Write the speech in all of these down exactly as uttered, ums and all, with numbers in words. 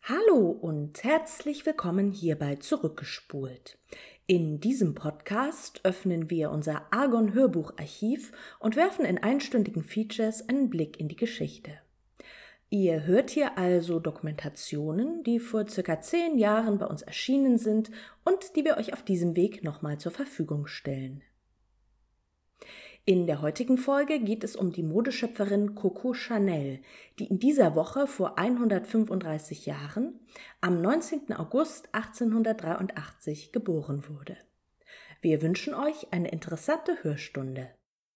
Hallo und herzlich willkommen hier bei Zurückgespult. In diesem Podcast öffnen wir unser Argon-Hörbucharchiv und werfen in einstündigen Features einen Blick in die Geschichte. Ihr hört hier also Dokumentationen, die vor circa zehn Jahren bei uns erschienen sind und die wir euch auf diesem Weg nochmal zur Verfügung stellen. In der heutigen Folge geht es um die Modeschöpferin Coco Chanel, die in dieser Woche vor hundertfünfunddreißig Jahren am neunzehnten August achtzehnhundertdreiundachtzig geboren wurde. Wir wünschen euch eine interessante Hörstunde.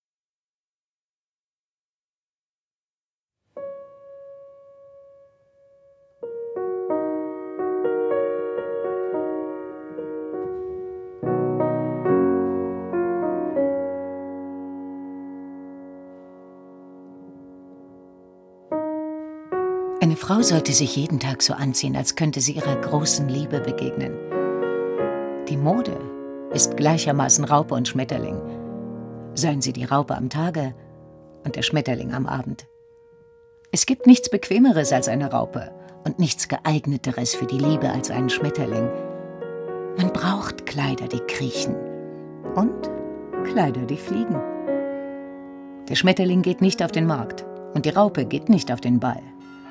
Eine Frau sollte sich jeden Tag so anziehen, als könnte sie ihrer großen Liebe begegnen. Die Mode ist gleichermaßen Raupe und Schmetterling. Seien sie die Raupe am Tage und der Schmetterling am Abend. Es gibt nichts Bequemeres als eine Raupe und nichts Geeigneteres für die Liebe als einen Schmetterling. Man braucht Kleider, die kriechen und Kleider, die fliegen. Der Schmetterling geht nicht auf den Markt und die Raupe geht nicht auf den Ball.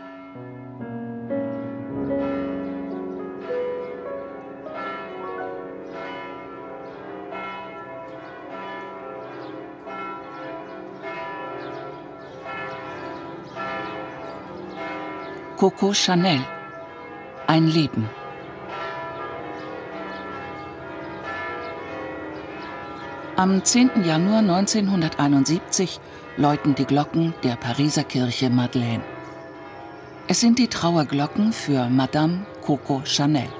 Coco Chanel. Ein Leben. Am zehnten Januar neunzehnhunderteinundsiebzig läuten die Glocken der Pariser Kirche Madeleine. Es sind die Trauerglocken für Madame Coco Chanel.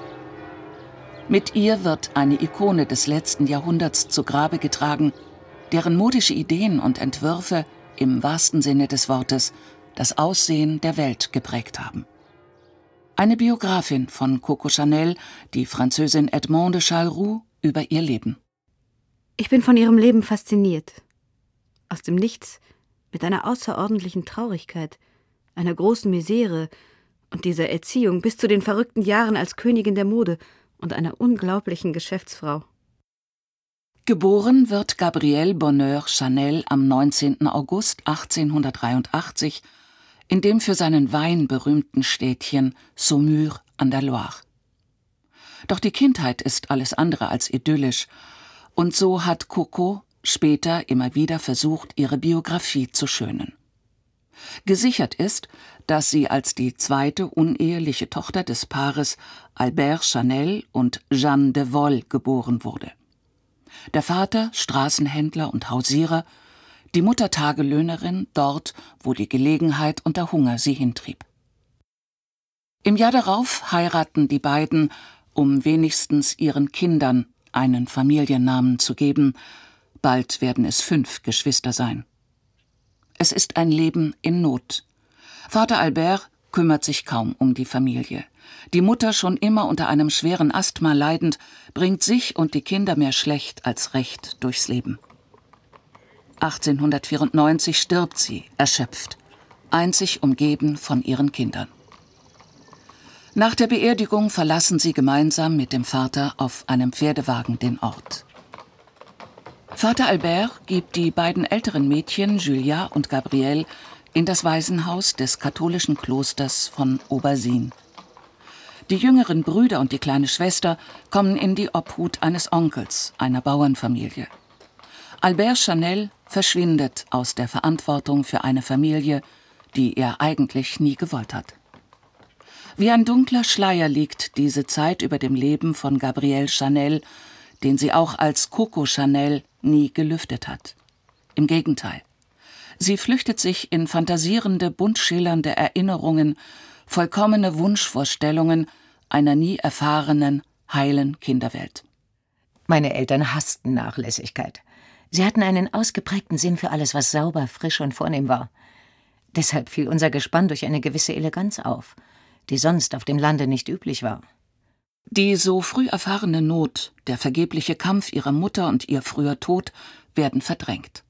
Mit ihr wird eine Ikone des letzten Jahrhunderts zu Grabe getragen, deren modische Ideen und Entwürfe im wahrsten Sinne des Wortes das Aussehen der Welt geprägt haben. Eine Biografin von Coco Chanel, die Französin Edmond de Charleroux, über ihr Leben. Ich bin von ihrem Leben fasziniert. Aus dem Nichts, mit einer außerordentlichen Traurigkeit, einer großen Misere und dieser Erziehung bis zu den verrückten Jahren als Königin der Mode und einer unglaublichen Geschäftsfrau. Geboren wird Gabrielle Bonheur Chanel am neunzehnten August achtzehnhundertdreiundachtzig in dem für seinen Wein berühmten Städtchen Saumur an der Loire. Doch die Kindheit ist alles andere als idyllisch, und so hat Coco später immer wieder versucht, ihre Biografie zu schönen. Gesichert ist, dass sie als die zweite uneheliche Tochter des Paares Albert Chanel und Jeanne de Vol geboren wurde. Der Vater Straßenhändler und Hausierer, die Mutter Tagelöhnerin dort, wo die Gelegenheit und der Hunger sie hintrieb. Im Jahr darauf heiraten die beiden, um wenigstens ihren Kindern einen Familiennamen zu geben. Bald werden es fünf Geschwister sein. Es ist ein Leben in Not. Vater Albert kümmert sich kaum um die Familie. Die Mutter, schon immer unter einem schweren Asthma leidend, bringt sich und die Kinder mehr schlecht als recht durchs Leben. achtzehnhundertvierundneunzig stirbt sie, erschöpft, einzig umgeben von ihren Kindern. Nach der Beerdigung verlassen sie gemeinsam mit dem Vater auf einem Pferdewagen den Ort. Vater Albert gibt die beiden älteren Mädchen, Julia und Gabrielle, in das Waisenhaus des katholischen Klosters von Aubergine. Die jüngeren Brüder und die kleine Schwester kommen in die Obhut eines Onkels, einer Bauernfamilie. Albert Chanel verschwindet aus der Verantwortung für eine Familie, die er eigentlich nie gewollt hat. Wie ein dunkler Schleier liegt diese Zeit über dem Leben von Gabrielle Chanel, den sie auch als Coco Chanel nie gelüftet hat. Im Gegenteil. Sie flüchtet sich in fantasierende, bunt schillernde Erinnerungen, vollkommene Wunschvorstellungen einer nie erfahrenen, heilen Kinderwelt. Meine Eltern hassten Nachlässigkeit. Sie hatten einen ausgeprägten Sinn für alles, was sauber, frisch und vornehm war. Deshalb fiel unser Gespann durch eine gewisse Eleganz auf, die sonst auf dem Lande nicht üblich war. Die so früh erfahrene Not, der vergebliche Kampf ihrer Mutter und ihr früher Tod werden verdrängt.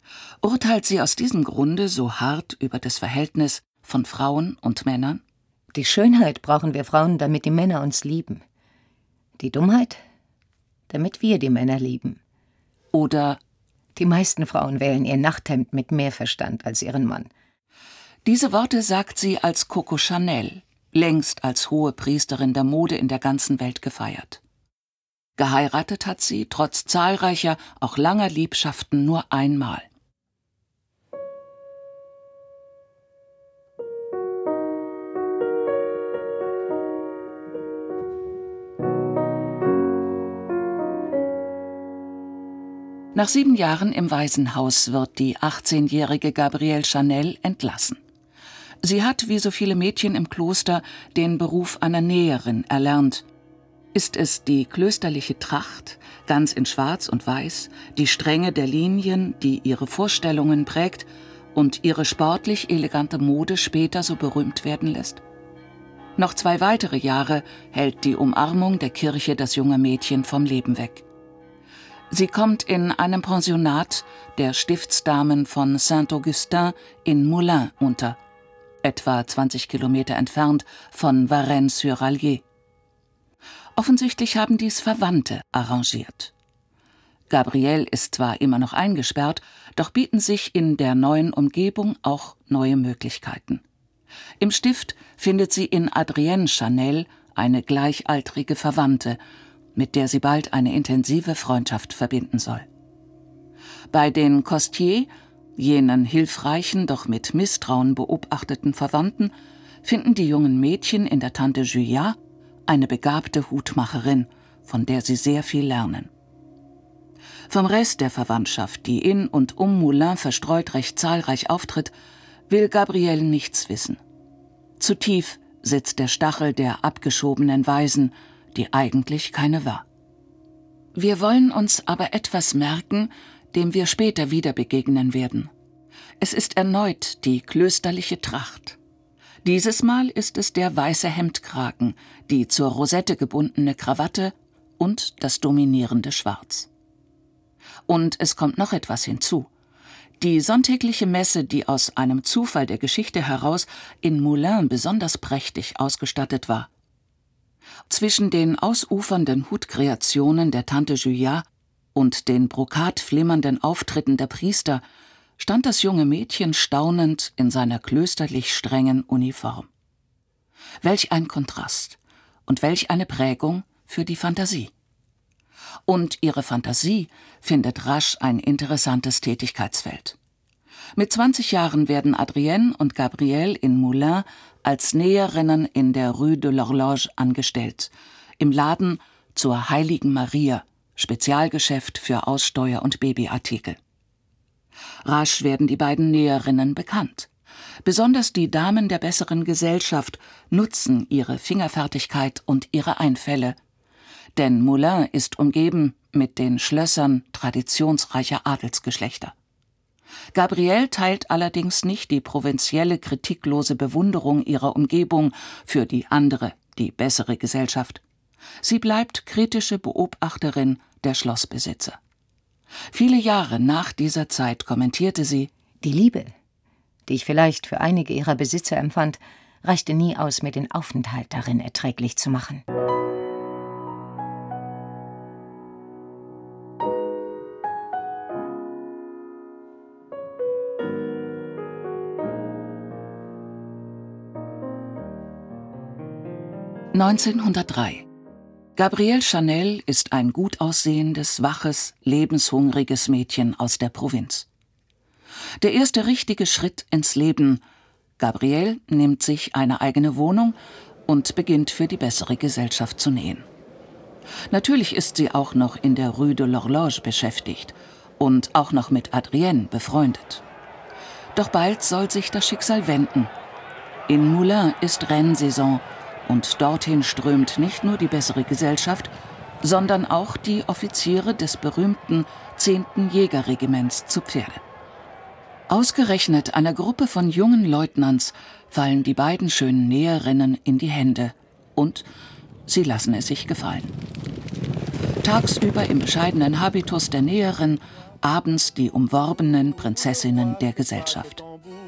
Urteilt sie aus diesem Grunde so hart über das Verhältnis von Frauen und Männern? Die Schönheit brauchen wir Frauen, damit die Männer uns lieben. Die Dummheit, damit wir die Männer lieben. Oder die meisten Frauen wählen ihr Nachthemd mit mehr Verstand als ihren Mann. Diese Worte sagt sie als Coco Chanel, längst als hohe Priesterin der Mode in der ganzen Welt gefeiert. Geheiratet hat sie, trotz zahlreicher, auch langer Liebschaften, nur einmal. Nach sieben Jahren im Waisenhaus wird die achtzehnjährige Gabrielle Chanel entlassen. Sie hat, wie so viele Mädchen im Kloster, den Beruf einer Näherin erlernt. Ist es die klösterliche Tracht, ganz in Schwarz und Weiß, die Strenge der Linien, die ihre Vorstellungen prägt und ihre sportlich elegante Mode später so berühmt werden lässt? Noch zwei weitere Jahre hält die Umarmung der Kirche das junge Mädchen vom Leben weg. Sie kommt in einem Pensionat der Stiftsdamen von Saint-Augustin in Moulins unter, etwa zwanzig Kilometer entfernt von Varennes-sur-Allier. Offensichtlich haben dies Verwandte arrangiert. Gabrielle ist zwar immer noch eingesperrt, doch bieten sich in der neuen Umgebung auch neue Möglichkeiten. Im Stift findet sie in Adrienne Chanel eine gleichaltrige Verwandte, mit der sie bald eine intensive Freundschaft verbinden soll. Bei den Costier, jenen hilfreichen, doch mit Misstrauen beobachteten Verwandten, finden die jungen Mädchen in der Tante Julia eine begabte Hutmacherin, von der sie sehr viel lernen. Vom Rest der Verwandtschaft, die in und um Moulins verstreut recht zahlreich auftritt, will Gabrielle nichts wissen. Zu tief sitzt der Stachel der abgeschobenen Waisen, die eigentlich keine war. Wir wollen uns aber etwas merken, dem wir später wieder begegnen werden. Es ist erneut die klösterliche Tracht. Dieses Mal ist es der weiße Hemdkragen, die zur Rosette gebundene Krawatte und das dominierende Schwarz. Und es kommt noch etwas hinzu. Die sonntägliche Messe, die aus einem Zufall der Geschichte heraus in Moulins besonders prächtig ausgestattet war. Zwischen den ausufernden Hutkreationen der Tante Julia und den brokatflimmernden Auftritten der Priester stand das junge Mädchen staunend in seiner klösterlich strengen Uniform. Welch ein Kontrast und welch eine Prägung für die Fantasie. Und ihre Fantasie findet rasch ein interessantes Tätigkeitsfeld. Mit zwanzig Jahren werden Adrienne und Gabrielle in Moulins als Näherinnen in der Rue de l'Horloge angestellt, im Laden zur Heiligen Maria, Spezialgeschäft für Aussteuer- und Babyartikel. Rasch werden die beiden Näherinnen bekannt. Besonders die Damen der besseren Gesellschaft nutzen ihre Fingerfertigkeit und ihre Einfälle. Denn Moulins ist umgeben mit den Schlössern traditionsreicher Adelsgeschlechter. Gabrielle teilt allerdings nicht die provinzielle, kritiklose Bewunderung ihrer Umgebung für die andere, die bessere Gesellschaft. Sie bleibt kritische Beobachterin der Schlossbesitzer. Viele Jahre nach dieser Zeit kommentierte sie: Die Liebe, die ich vielleicht für einige ihrer Besitzer empfand, reichte nie aus, mir den Aufenthalt darin erträglich zu machen. neunzehnhundertdrei. Gabrielle Chanel ist ein gut aussehendes, waches, lebenshungriges Mädchen aus der Provinz. Der erste richtige Schritt ins Leben. Gabrielle nimmt sich eine eigene Wohnung und beginnt für die bessere Gesellschaft zu nähen. Natürlich ist sie auch noch in der Rue de l'Horloge beschäftigt und auch noch mit Adrienne befreundet. Doch bald soll sich das Schicksal wenden. In Moulins ist Rennsaison und dorthin strömt nicht nur die bessere Gesellschaft, sondern auch die Offiziere des berühmten zehnten Jägerregiments zu Pferde. Ausgerechnet einer Gruppe von jungen Leutnants fallen die beiden schönen Näherinnen in die Hände und sie lassen es sich gefallen. Tagsüber im bescheidenen Habitus der Näherin, abends die umworbenen Prinzessinnen der Gesellschaft.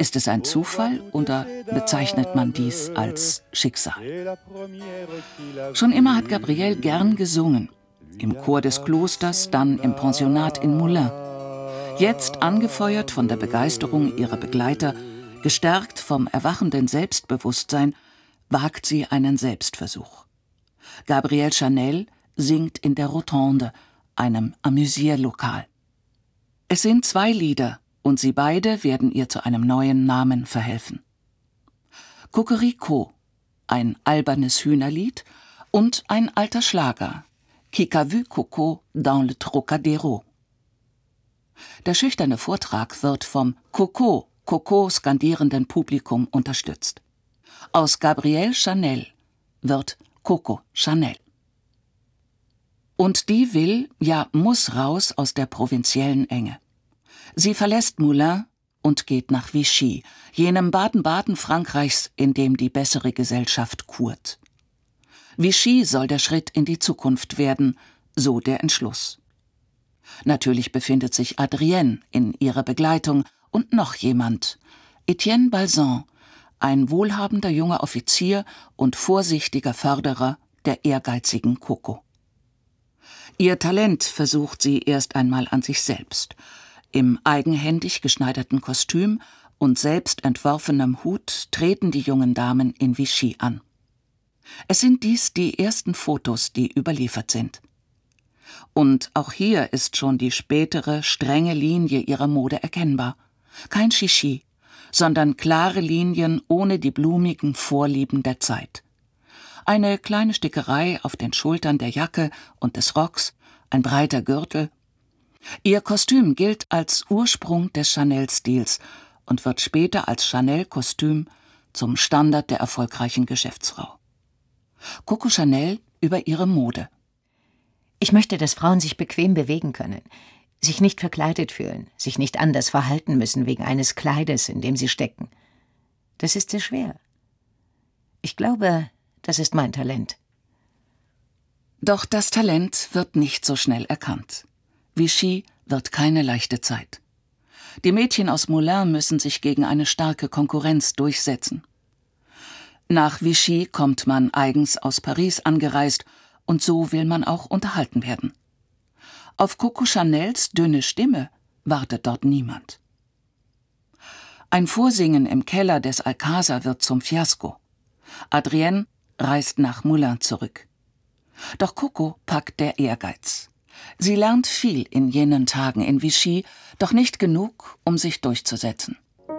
Ist es ein Zufall oder bezeichnet man dies als Schicksal? Schon immer hat Gabrielle gern gesungen. Im Chor des Klosters, dann im Pensionat in Moulins. Jetzt, angefeuert von der Begeisterung ihrer Begleiter, gestärkt vom erwachenden Selbstbewusstsein, wagt sie einen Selbstversuch. Gabrielle Chanel singt in der Rotonde, einem Amüsierlokal. Es sind zwei Lieder, und sie beide werden ihr zu einem neuen Namen verhelfen. Cocorico, ein albernes Hühnerlied, und ein alter Schlager, Qui qu'a vu Coco dans le Trocadéro. Der schüchterne Vortrag wird vom Coco, Coco skandierenden Publikum unterstützt. Aus Gabrielle Chanel wird Coco Chanel. Und die will, ja muss raus aus der provinziellen Enge. Sie verlässt Moulins und geht nach Vichy, jenem Baden-Baden Frankreichs, in dem die bessere Gesellschaft kurt. Vichy soll der Schritt in die Zukunft werden, so der Entschluss. Natürlich befindet sich Adrienne in ihrer Begleitung und noch jemand, Etienne Balsan, ein wohlhabender junger Offizier und vorsichtiger Förderer der ehrgeizigen Coco. Ihr Talent versucht sie erst einmal an sich selbst. Im eigenhändig geschneiderten Kostüm und selbst entworfenem Hut treten die jungen Damen in Vichy an. Es sind dies die ersten Fotos, die überliefert sind. Und auch hier ist schon die spätere, strenge Linie ihrer Mode erkennbar. Kein Shishi, sondern klare Linien ohne die blumigen Vorlieben der Zeit. Eine kleine Stickerei auf den Schultern der Jacke und des Rocks, ein breiter Gürtel. Ihr Kostüm gilt als Ursprung des Chanel-Stils und wird später als Chanel-Kostüm zum Standard der erfolgreichen Geschäftsfrau. Coco Chanel über ihre Mode. Ich möchte, dass Frauen sich bequem bewegen können, sich nicht verkleidet fühlen, sich nicht anders verhalten müssen wegen eines Kleides, in dem sie stecken. Das ist sehr schwer. Ich glaube, das ist mein Talent. Doch das Talent wird nicht so schnell erkannt. Vichy wird keine leichte Zeit. Die Mädchen aus Moulins müssen sich gegen eine starke Konkurrenz durchsetzen. Nach Vichy kommt man eigens aus Paris angereist und so will man auch unterhalten werden. Auf Coco Chanels dünne Stimme wartet dort niemand. Ein Vorsingen im Keller des Alcázar wird zum Fiasko. Adrienne reist nach Moulins zurück. Doch Coco packt der Ehrgeiz. Sie lernt viel in jenen Tagen in Vichy, doch nicht genug, um sich durchzusetzen.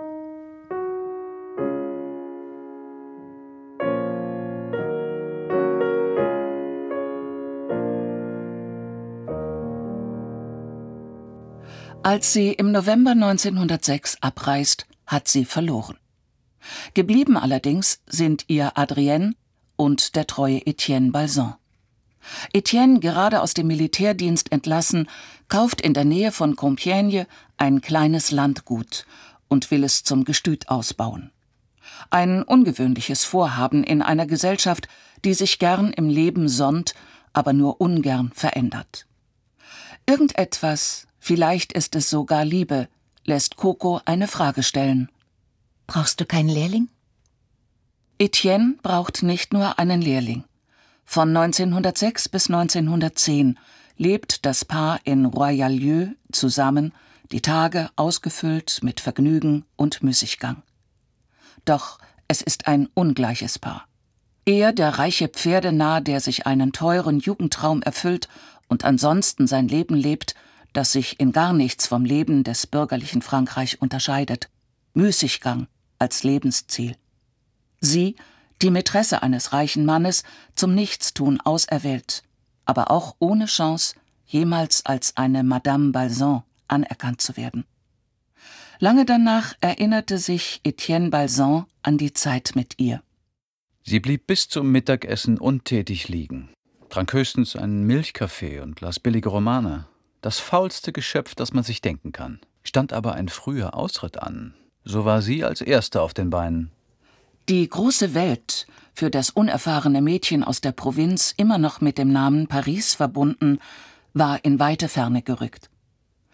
Als sie im November neunzehnhundertsechs abreist, hat sie verloren. Geblieben allerdings sind ihr Adrienne und der treue Etienne Balsan. Etienne, gerade aus dem Militärdienst entlassen, kauft in der Nähe von Compiègne ein kleines Landgut und will es zum Gestüt ausbauen. Ein ungewöhnliches Vorhaben in einer Gesellschaft, die sich gern im Leben sonnt, aber nur ungern verändert. Irgendetwas, vielleicht ist es sogar Liebe, lässt Coco eine Frage stellen. Brauchst du keinen Lehrling? Etienne braucht nicht nur einen Lehrling. Von neunzehnhundertsechs bis neunzehnhundertzehn lebt das Paar in Royal-Lieu zusammen, die Tage ausgefüllt mit Vergnügen und Müßiggang. Doch es ist ein ungleiches Paar. Er, der reiche Pferdenarr, der sich einen teuren Jugendtraum erfüllt und ansonsten sein Leben lebt, das sich in gar nichts vom Leben des bürgerlichen Frankreich unterscheidet. Müßiggang als Lebensziel. Sie, die Mätresse eines reichen Mannes, zum Nichtstun auserwählt, aber auch ohne Chance, jemals als eine Madame Balsan anerkannt zu werden. Lange danach erinnerte sich Etienne Balsan an die Zeit mit ihr. Sie blieb bis zum Mittagessen untätig liegen, trank höchstens einen Milchkaffee und las billige Romane. Das faulste Geschöpf, das man sich denken kann. Stand aber ein früher Ausritt an. So war sie als Erste auf den Beinen. Die große Welt, für das unerfahrene Mädchen aus der Provinz immer noch mit dem Namen Paris verbunden, war in weite Ferne gerückt.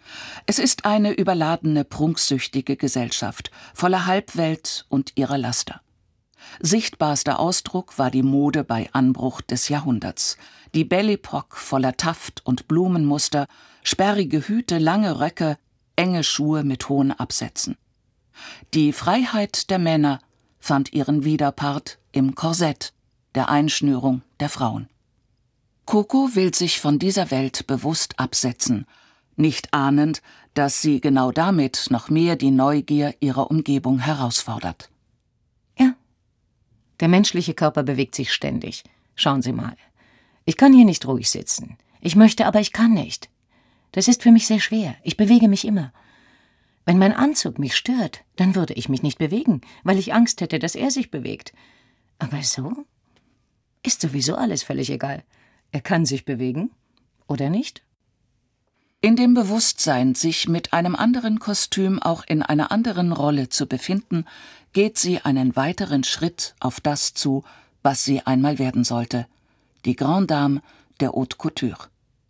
Es ist eine überladene, prunksüchtige Gesellschaft, voller Halbwelt und ihrer Laster. Sichtbarster Ausdruck war die Mode bei Anbruch des Jahrhunderts. Die Belle Époque voller Taft- und Blumenmuster, sperrige Hüte, lange Röcke, enge Schuhe mit hohen Absätzen. Die Freiheit der Männer fand ihren Widerpart im Korsett, der Einschnürung der Frauen. Coco will sich von dieser Welt bewusst absetzen, nicht ahnend, dass sie genau damit noch mehr die Neugier ihrer Umgebung herausfordert. Ja, der menschliche Körper bewegt sich ständig. Schauen Sie mal. Ich kann hier nicht ruhig sitzen. Ich möchte, aber ich kann nicht. Das ist für mich sehr schwer. Ich bewege mich immer. Wenn mein Anzug mich stört, dann würde ich mich nicht bewegen, weil ich Angst hätte, dass er sich bewegt. Aber so ist sowieso alles völlig egal. Er kann sich bewegen oder nicht. In dem Bewusstsein, sich mit einem anderen Kostüm auch in einer anderen Rolle zu befinden, geht sie einen weiteren Schritt auf das zu, was sie einmal werden sollte: die Grande Dame der Haute Couture.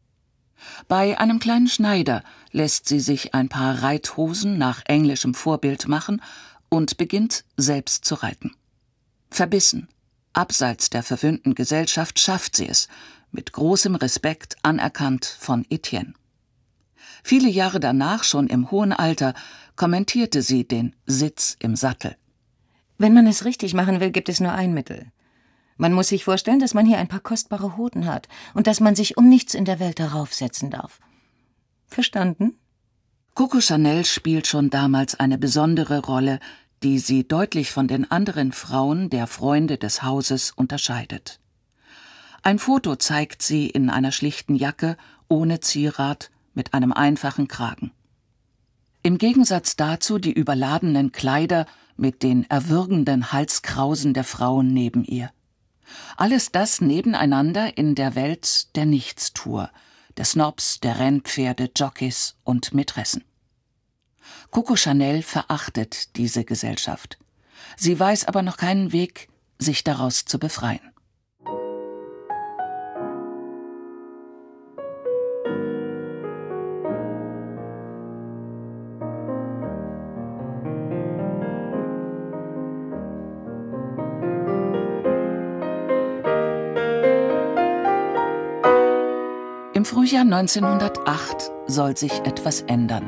Bei einem kleinen Schneider lässt sie sich ein paar Reithosen nach englischem Vorbild machen und beginnt selbst zu reiten. Verbissen, abseits der verwöhnten Gesellschaft schafft sie es, mit großem Respekt anerkannt von Etienne. Viele Jahre danach, schon im hohen Alter, kommentierte sie den Sitz im Sattel. Wenn man es richtig machen will, gibt es nur ein Mittel. Man muss sich vorstellen, dass man hier ein paar kostbare Hoden hat und dass man sich um nichts in der Welt darauf setzen darf. Verstanden? Coco Chanel spielt schon damals eine besondere Rolle, die sie deutlich von den anderen Frauen der Freunde des Hauses unterscheidet. Ein Foto zeigt sie in einer schlichten Jacke, ohne Zierat, mit einem einfachen Kragen. Im Gegensatz dazu die überladenen Kleider mit den erwürgenden Halskrausen der Frauen neben ihr. Alles das nebeneinander in der Welt der Nichtstuer, der Snobs, der Rennpferde, Jockeys und Mätressen. Coco Chanel verachtet diese Gesellschaft. Sie weiß aber noch keinen Weg, sich daraus zu befreien. Im Frühjahr neunzehnhundertacht soll sich etwas ändern.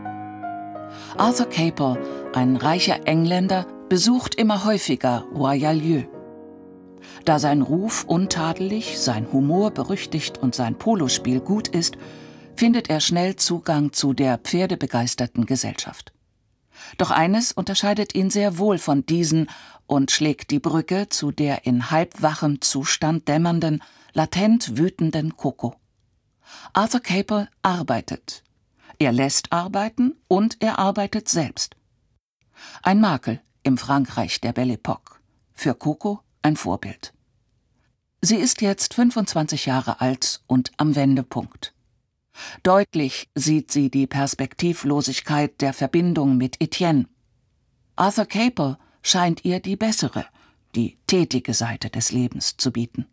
Arthur Capel, ein reicher Engländer, besucht immer häufiger Royal-Lieu. Da sein Ruf untadelig, sein Humor berüchtigt und sein Polospiel gut ist, findet er schnell Zugang zu der pferdebegeisterten Gesellschaft. Doch eines unterscheidet ihn sehr wohl von diesen und schlägt die Brücke zu der in halbwachem Zustand dämmernden, latent wütenden Coco. Arthur Capel arbeitet. Er lässt arbeiten und er arbeitet selbst. Ein Makel im Frankreich der Belle Époque. Für Coco ein Vorbild. Sie ist jetzt fünfundzwanzig Jahre alt und am Wendepunkt. Deutlich sieht sie die Perspektivlosigkeit der Verbindung mit Etienne. Arthur Capel scheint ihr die bessere, die tätige Seite des Lebens zu bieten.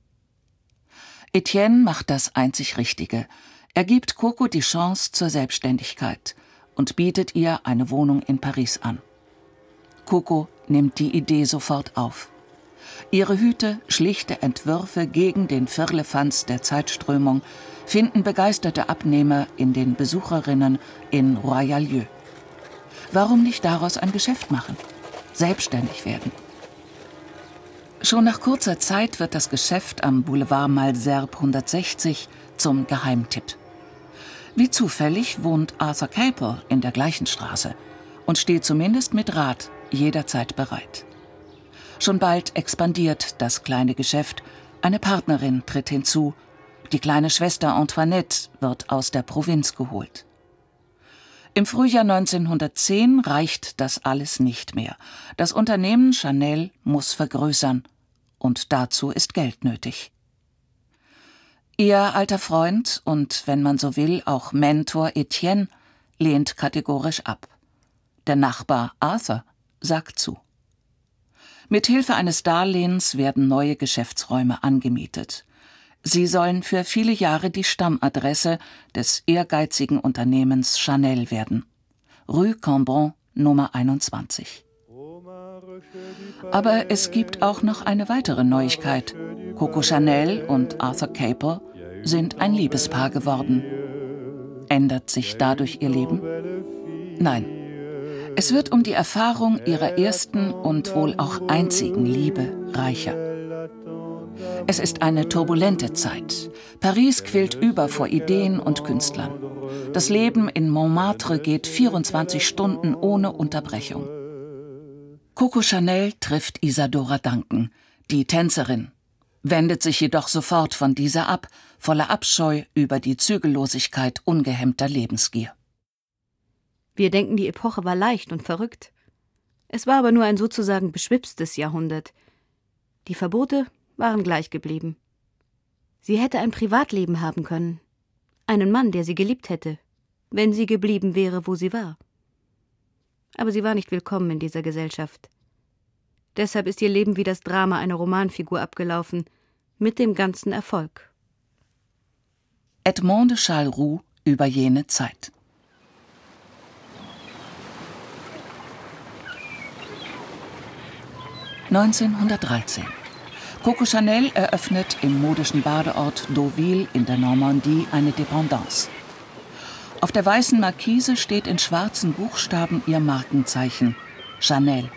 Etienne macht das einzig Richtige. Er gibt Coco die Chance zur Selbstständigkeit und bietet ihr eine Wohnung in Paris an. Coco nimmt die Idee sofort auf. Ihre Hüte, schlichte Entwürfe gegen den Firlefanz der Zeitströmung finden begeisterte Abnehmer in den Besucherinnen in Royal-Lieu. Warum nicht daraus ein Geschäft machen? Selbstständig werden. Schon nach kurzer Zeit wird das Geschäft am Boulevard Malesherbes hundertsechzig zum Geheimtipp. Wie zufällig wohnt Arthur Capel in der gleichen Straße und steht zumindest mit Rat jederzeit bereit. Schon bald expandiert das kleine Geschäft, eine Partnerin tritt hinzu, die kleine Schwester Antoinette wird aus der Provinz geholt. Im Frühjahr neunzehnhundertzehn reicht das alles nicht mehr. Das Unternehmen Chanel muss vergrößern. Und dazu ist Geld nötig. Ihr alter Freund und, wenn man so will, auch Mentor Etienne lehnt kategorisch ab. Der Nachbar Arthur sagt zu. Mit Hilfe eines Darlehens werden neue Geschäftsräume angemietet. Sie sollen für viele Jahre die Stammadresse des ehrgeizigen Unternehmens Chanel werden. Rue Cambon Nummer einundzwanzig. Aber es gibt auch noch eine weitere Neuigkeit. Coco Chanel und Arthur Capel sind ein Liebespaar geworden. Ändert sich dadurch ihr Leben? Nein. Es wird um die Erfahrung ihrer ersten und wohl auch einzigen Liebe reicher. Es ist eine turbulente Zeit. Paris quillt über vor Ideen und Künstlern. Das Leben in Montmartre geht vierundzwanzig Stunden ohne Unterbrechung. Coco Chanel trifft Isadora Duncan, die Tänzerin, wendet sich jedoch sofort von dieser ab, voller Abscheu über die Zügellosigkeit ungehemmter Lebensgier. Wir denken, die Epoche war leicht und verrückt. Es war aber nur ein sozusagen beschwipstes Jahrhundert. Die Verbote waren gleich geblieben. Sie hätte ein Privatleben haben können. Einen Mann, der sie geliebt hätte, wenn sie geblieben wäre, wo sie war. Aber sie war nicht willkommen in dieser Gesellschaft. Deshalb ist ihr Leben wie das Drama einer Romanfigur abgelaufen, mit dem ganzen Erfolg. Edmond de Charles-Roux über jene Zeit. neunzehnhundertdreizehn. Coco Chanel eröffnet im modischen Badeort Deauville in der Normandie eine Dependance. Auf der weißen Markise steht in schwarzen Buchstaben ihr Markenzeichen, Chanel.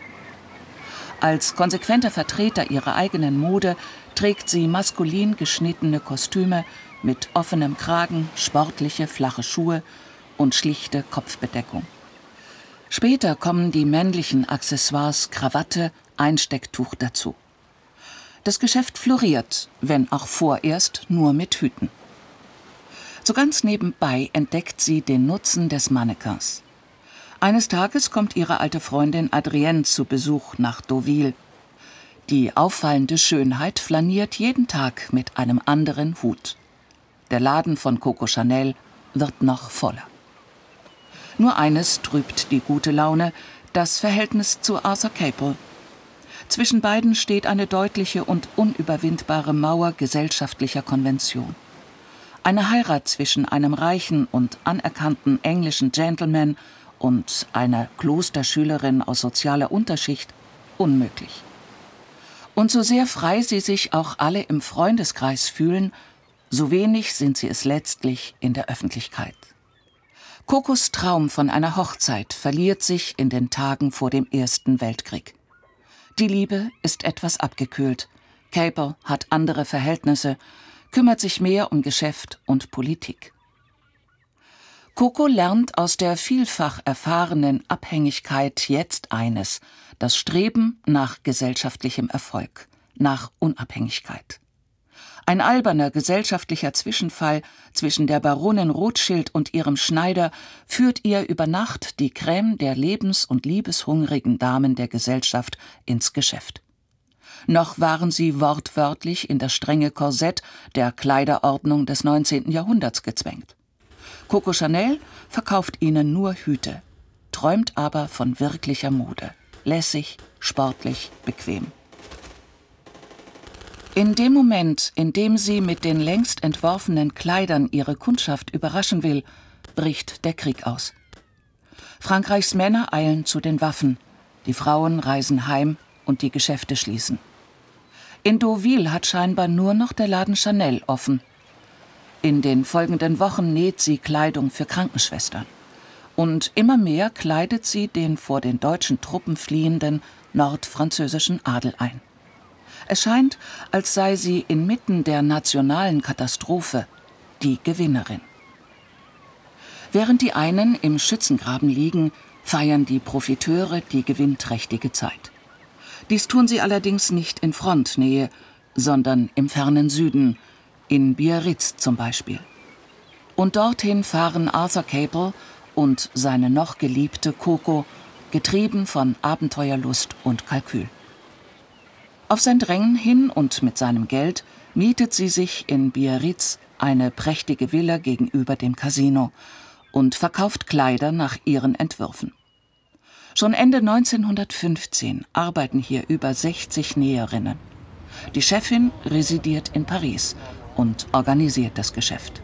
Als konsequenter Vertreter ihrer eigenen Mode trägt sie maskulin geschnittene Kostüme mit offenem Kragen, sportliche, flache Schuhe und schlichte Kopfbedeckung. Später kommen die männlichen Accessoires Krawatte, Einstecktuch dazu. Das Geschäft floriert, wenn auch vorerst nur mit Hüten. So ganz nebenbei entdeckt sie den Nutzen des Mannequins. Eines Tages kommt ihre alte Freundin Adrienne zu Besuch nach Deauville. Die auffallende Schönheit flaniert jeden Tag mit einem anderen Hut. Der Laden von Coco Chanel wird noch voller. Nur eines trübt die gute Laune, das Verhältnis zu Arthur Capel. Zwischen beiden steht eine deutliche und unüberwindbare Mauer gesellschaftlicher Konvention. Eine Heirat zwischen einem reichen und anerkannten englischen Gentleman und einer Klosterschülerin aus sozialer Unterschicht unmöglich. Und so sehr frei sie sich auch alle im Freundeskreis fühlen, so wenig sind sie es letztlich in der Öffentlichkeit. Cocos Traum von einer Hochzeit verliert sich in den Tagen vor dem Ersten Weltkrieg. Die Liebe ist etwas abgekühlt. Capel hat andere Verhältnisse, kümmert sich mehr um Geschäft und Politik. Coco lernt aus der vielfach erfahrenen Abhängigkeit jetzt eines: das Streben nach gesellschaftlichem Erfolg, nach Unabhängigkeit. Ein alberner gesellschaftlicher Zwischenfall zwischen der Baronin Rothschild und ihrem Schneider führt ihr über Nacht die Crème der lebens- und liebeshungrigen Damen der Gesellschaft ins Geschäft. Noch waren sie wortwörtlich in das strenge Korsett der Kleiderordnung des neunzehnten Jahrhunderts gezwängt. Coco Chanel verkauft ihnen nur Hüte, träumt aber von wirklicher Mode, lässig, sportlich, bequem. In dem Moment, in dem sie mit den längst entworfenen Kleidern ihre Kundschaft überraschen will, bricht der Krieg aus. Frankreichs Männer eilen zu den Waffen, die Frauen reisen heim und die Geschäfte schließen. In Deauville hat scheinbar nur noch der Laden Chanel offen. In den folgenden Wochen näht sie Kleidung für Krankenschwestern. Und immer mehr kleidet sie den vor den deutschen Truppen fliehenden nordfranzösischen Adel ein. Es scheint, als sei sie inmitten der nationalen Katastrophe die Gewinnerin. Während die einen im Schützengraben liegen, feiern die Profiteure die gewinnträchtige Zeit. Dies tun sie allerdings nicht in Frontnähe, sondern im fernen Süden, in Biarritz zum Beispiel. Und dorthin fahren Arthur Capel und seine noch geliebte Coco, getrieben von Abenteuerlust und Kalkül. Auf sein Drängen hin und mit seinem Geld mietet sie sich in Biarritz eine prächtige Villa gegenüber dem Casino und verkauft Kleider nach ihren Entwürfen. Schon Ende neunzehnhundertfünfzehn arbeiten hier über sechzig Näherinnen. Die Chefin residiert in Paris und organisiert das Geschäft.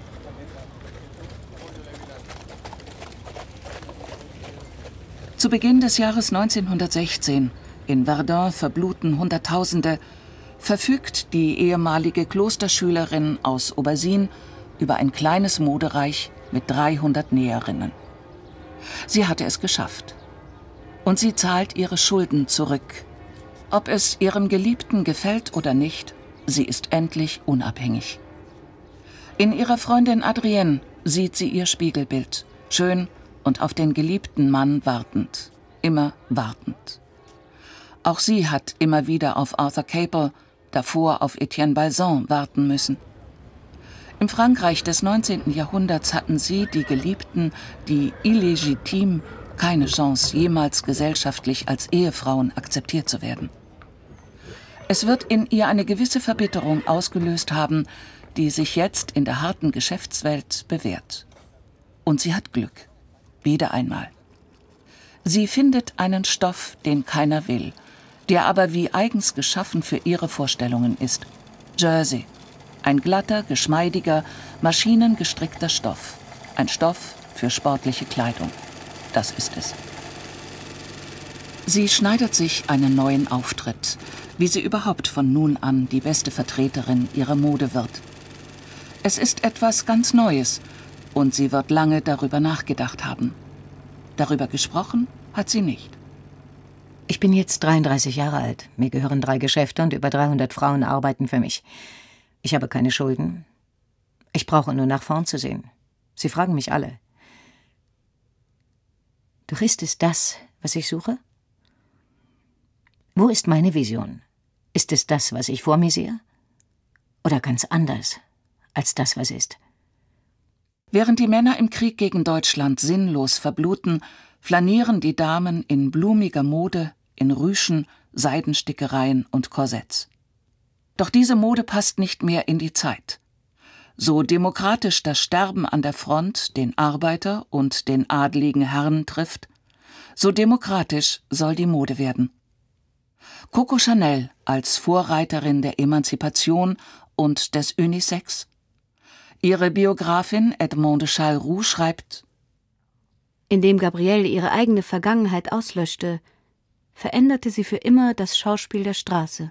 Zu Beginn des Jahres neunzehnhundertsechzehn, in Verdun verbluten Hunderttausende, verfügt die ehemalige Klosterschülerin aus Aubazine über ein kleines Modereich mit dreihundert Näherinnen. Sie hatte es geschafft. Und sie zahlt ihre Schulden zurück. Ob es ihrem Geliebten gefällt oder nicht, sie ist endlich unabhängig. In ihrer Freundin Adrienne sieht sie ihr Spiegelbild, schön und auf den geliebten Mann wartend, immer wartend. Auch sie hat immer wieder auf Arthur Capel, davor auf Etienne Balsan warten müssen. Im Frankreich des neunzehnten Jahrhunderts hatten sie, die Geliebten, die illegitim, keine Chance, jemals gesellschaftlich als Ehefrauen akzeptiert zu werden. Es wird in ihr eine gewisse Verbitterung ausgelöst haben, die sich jetzt in der harten Geschäftswelt bewährt. Und sie hat Glück. Wieder einmal. Sie findet einen Stoff, den keiner will, der aber wie eigens geschaffen für ihre Vorstellungen ist. Jersey. Ein glatter, geschmeidiger, maschinengestrickter Stoff. Ein Stoff für sportliche Kleidung. Das ist es. Sie schneidet sich einen neuen Auftritt, wie sie überhaupt von nun an die beste Vertreterin ihrer Mode wird. Es ist etwas ganz Neues und sie wird lange darüber nachgedacht haben. Darüber gesprochen hat sie nicht. Ich bin jetzt dreiunddreißig Jahre alt. Mir gehören drei Geschäfte und über dreihundert Frauen arbeiten für mich. Ich habe keine Schulden. Ich brauche nur nach vorn zu sehen. Sie fragen mich alle. Doch ist es das, was ich suche? Wo ist meine Vision? Ist es das, was ich vor mir sehe? Oder ganz anders als das, was ist? Während die Männer im Krieg gegen Deutschland sinnlos verbluten, flanieren die Damen in blumiger Mode, in Rüschen, Seidenstickereien und Korsetts. Doch diese Mode passt nicht mehr in die Zeit. So demokratisch das Sterben an der Front den Arbeiter und den adligen Herrn trifft, so demokratisch soll die Mode werden. Coco Chanel als Vorreiterin der Emanzipation und des Unisex. Ihre Biografin Edmond de Charles-Roux schreibt: Indem Gabrielle ihre eigene Vergangenheit auslöschte, veränderte sie für immer das Schauspiel der Straße.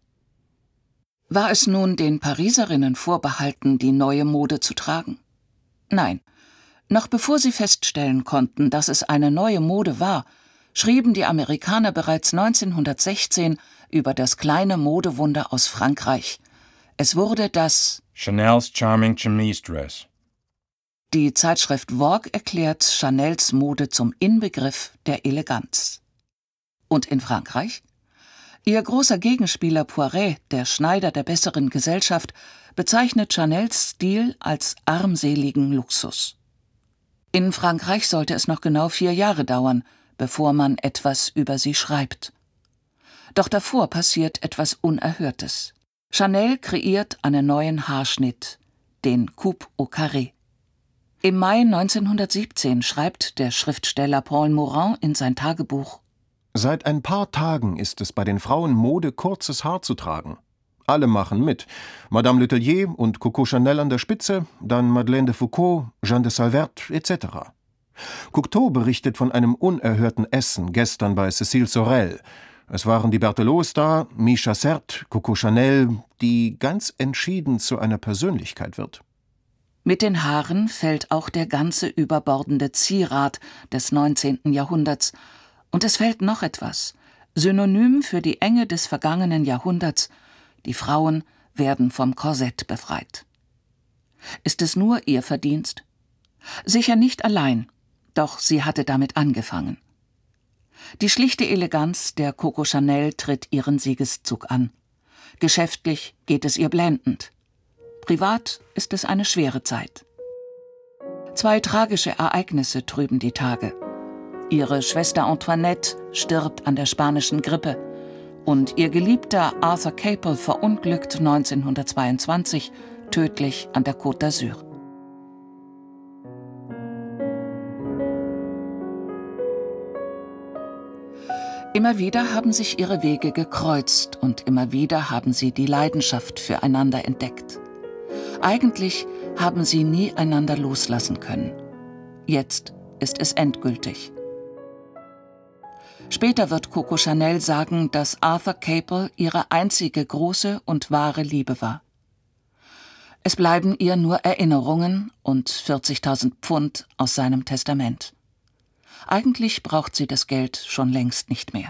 War es nun den Pariserinnen vorbehalten, die neue Mode zu tragen? Nein. Noch bevor sie feststellen konnten, dass es eine neue Mode war, schrieben die Amerikaner bereits neunzehnhundertsechzehn über das kleine Modewunder aus Frankreich. Es wurde das Chanel's Charming Chemise Dress. Die Zeitschrift Vogue erklärt Chanels Mode zum Inbegriff der Eleganz. Und in Frankreich? Ihr großer Gegenspieler Poiret, der Schneider der besseren Gesellschaft, bezeichnet Chanels Stil als armseligen Luxus. In Frankreich sollte es noch genau vier Jahre dauern, bevor man etwas über sie schreibt. Doch davor passiert etwas Unerhörtes. Chanel kreiert einen neuen Haarschnitt, den Coupe au Carré. Im Mai neunzehnhundertsiebzehn schreibt der Schriftsteller Paul Morand in sein Tagebuch: Seit ein paar Tagen ist es bei den Frauen Mode, kurzes Haar zu tragen. Alle machen mit. Madame Letellier und Coco Chanel an der Spitze, dann Madeleine de Foucault, Jeanne de Salverte et cetera. Cocteau berichtet von einem unerhörten Essen gestern bei Cécile Sorel. Es waren die Berthelots da, Mischa Sert, Coco Chanel, die ganz entschieden zu einer Persönlichkeit wird. Mit den Haaren fällt auch der ganze überbordende Zierat des neunzehnten Jahrhunderts. Und es fällt noch etwas, synonym für die Enge des vergangenen Jahrhunderts: die Frauen werden vom Korsett befreit. Ist es nur ihr Verdienst? Sicher nicht allein, doch sie hatte damit angefangen. Die schlichte Eleganz der Coco Chanel tritt ihren Siegeszug an. Geschäftlich geht es ihr blendend. Privat ist es eine schwere Zeit. Zwei tragische Ereignisse trüben die Tage. Ihre Schwester Antoinette stirbt an der spanischen Grippe und ihr Geliebter Arthur Capel verunglückt neunzehnhundertzweiundzwanzig tödlich an der Côte d'Azur. Immer wieder haben sich ihre Wege gekreuzt und immer wieder haben sie die Leidenschaft füreinander entdeckt. Eigentlich haben sie nie einander loslassen können. Jetzt ist es endgültig. Später wird Coco Chanel sagen, dass Arthur Capel ihre einzige große und wahre Liebe war. Es bleiben ihr nur Erinnerungen und vierzigtausend Pfund aus seinem Testament. Eigentlich braucht sie das Geld schon längst nicht mehr.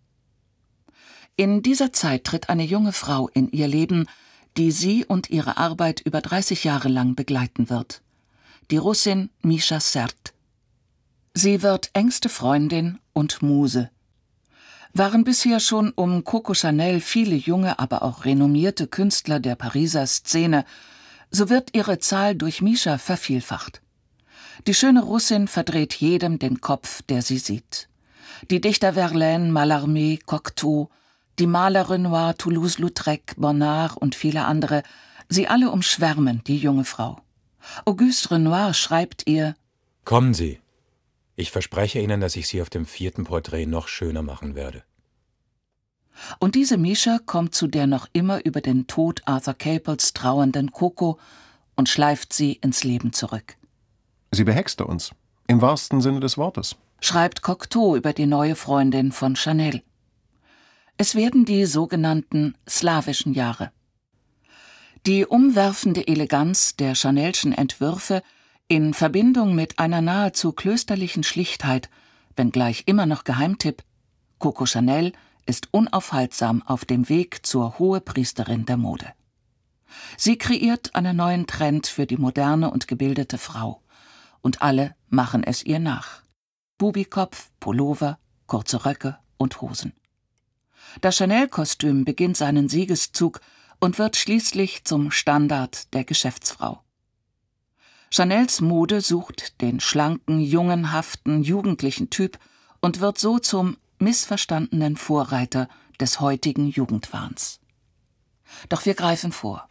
In dieser Zeit tritt eine junge Frau in ihr Leben, die sie und ihre Arbeit über dreißig Jahre lang begleiten wird. Die Russin Mischa Sert. Sie wird engste Freundin und Muse. Waren bisher schon um Coco Chanel viele junge, aber auch renommierte Künstler der Pariser Szene, so wird ihre Zahl durch Mischa vervielfacht. Die schöne Russin verdreht jedem den Kopf, der sie sieht. Die Dichter Verlaine, Mallarmé, Cocteau, die Maler Renoir, Toulouse-Lautrec, Bonnard und viele andere, sie alle umschwärmen die junge Frau. Auguste Renoir schreibt ihr: Kommen Sie. Ich verspreche Ihnen, dass ich Sie auf dem vierten Porträt noch schöner machen werde. Und diese Mischa kommt zu der noch immer über den Tod Arthur Capels trauernden Coco und schleift sie ins Leben zurück. Sie behexte uns, im wahrsten Sinne des Wortes, schreibt Cocteau über die neue Freundin von Chanel. Es werden die sogenannten slawischen Jahre. Die umwerfende Eleganz der Chanelschen Entwürfe in Verbindung mit einer nahezu klösterlichen Schlichtheit, wenngleich immer noch Geheimtipp: Coco Chanel ist unaufhaltsam auf dem Weg zur Hohepriesterin der Mode. Sie kreiert einen neuen Trend für die moderne und gebildete Frau. Und alle machen es ihr nach. Bubikopf, Pullover, kurze Röcke und Hosen. Das Chanel-Kostüm beginnt seinen Siegeszug und wird schließlich zum Standard der Geschäftsfrau. Chanels Mode sucht den schlanken, jungenhaften, jugendlichen Typ und wird so zum missverstandenen Vorreiter des heutigen Jugendwahns. Doch wir greifen vor.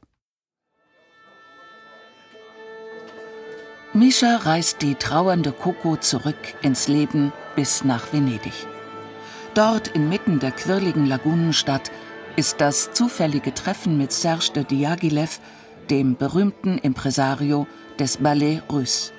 Mischa reist die trauernde Coco zurück ins Leben bis nach Venedig. Dort inmitten der quirligen Lagunenstadt ist das zufällige Treffen mit Serge de Diaghilev, dem berühmten Impresario des Ballet Russe.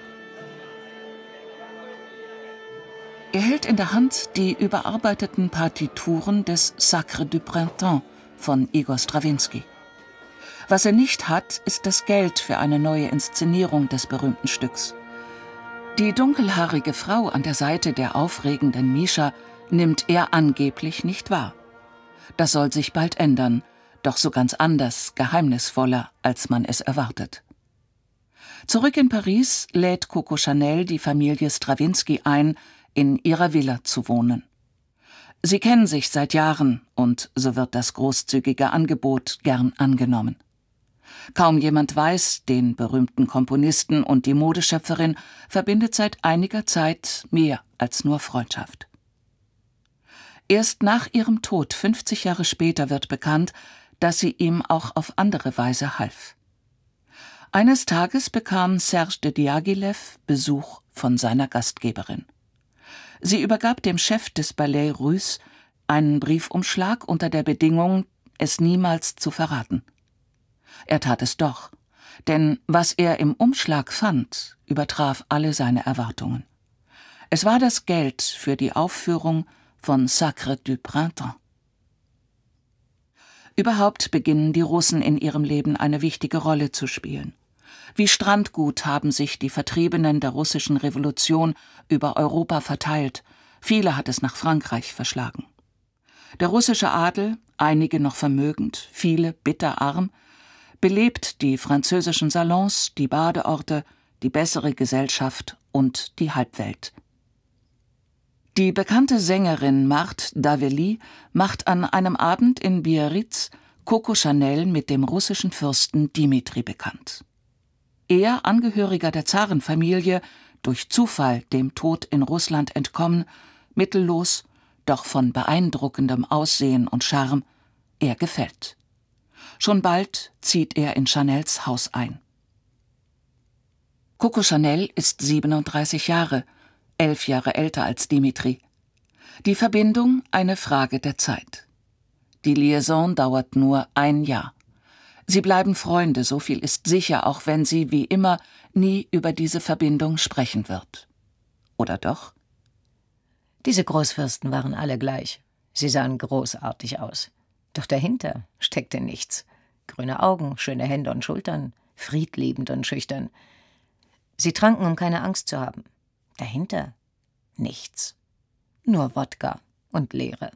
Er hält in der Hand die überarbeiteten Partituren des Sacre du Printemps von Igor Strawinski. Was er nicht hat, ist das Geld für eine neue Inszenierung des berühmten Stücks. Die dunkelhaarige Frau an der Seite der aufregenden Mischa nimmt er angeblich nicht wahr. Das soll sich bald ändern, doch so ganz anders, geheimnisvoller, als man es erwartet. Zurück in Paris lädt Coco Chanel die Familie Strawinski ein, in ihrer Villa zu wohnen. Sie kennen sich seit Jahren und so wird das großzügige Angebot gern angenommen. Kaum jemand weiß, den berühmten Komponisten und die Modeschöpferin verbindet seit einiger Zeit mehr als nur Freundschaft. Erst nach ihrem Tod, fünfzig Jahre später, wird bekannt, dass sie ihm auch auf andere Weise half. Eines Tages bekam Serge de Diaghilev Besuch von seiner Gastgeberin. Sie übergab dem Chef des Ballet Russe einen Briefumschlag unter der Bedingung, es niemals zu verraten. Er tat es doch, denn was er im Umschlag fand, übertraf alle seine Erwartungen. Es war das Geld für die Aufführung von Sacre du Printemps. Überhaupt beginnen die Russen in ihrem Leben eine wichtige Rolle zu spielen. Wie Strandgut haben sich die Vertriebenen der russischen Revolution über Europa verteilt. Viele hat es nach Frankreich verschlagen. Der russische Adel, einige noch vermögend, viele bitterarm, belebt die französischen Salons, die Badeorte, die bessere Gesellschaft und die Halbwelt. Die bekannte Sängerin Marthe d'Avelli macht an einem Abend in Biarritz Coco Chanel mit dem russischen Fürsten Dimitri bekannt. Er, Angehöriger der Zarenfamilie, durch Zufall dem Tod in Russland entkommen, mittellos, doch von beeindruckendem Aussehen und Charme, er gefällt. Schon bald zieht er in Chanels Haus ein. Coco Chanel ist siebenunddreißig Jahre, elf Jahre älter als Dimitri. Die Verbindung eine Frage der Zeit. Die Liaison dauert nur ein Jahr. Sie bleiben Freunde, so viel ist sicher, auch wenn sie, wie immer, nie über diese Verbindung sprechen wird. Oder doch? Diese Großfürsten waren alle gleich. Sie sahen großartig aus. Doch dahinter steckte nichts. Grüne Augen, schöne Hände und Schultern, friedliebend und schüchtern. Sie tranken, um keine Angst zu haben. Dahinter nichts. Nur Wodka und Leere.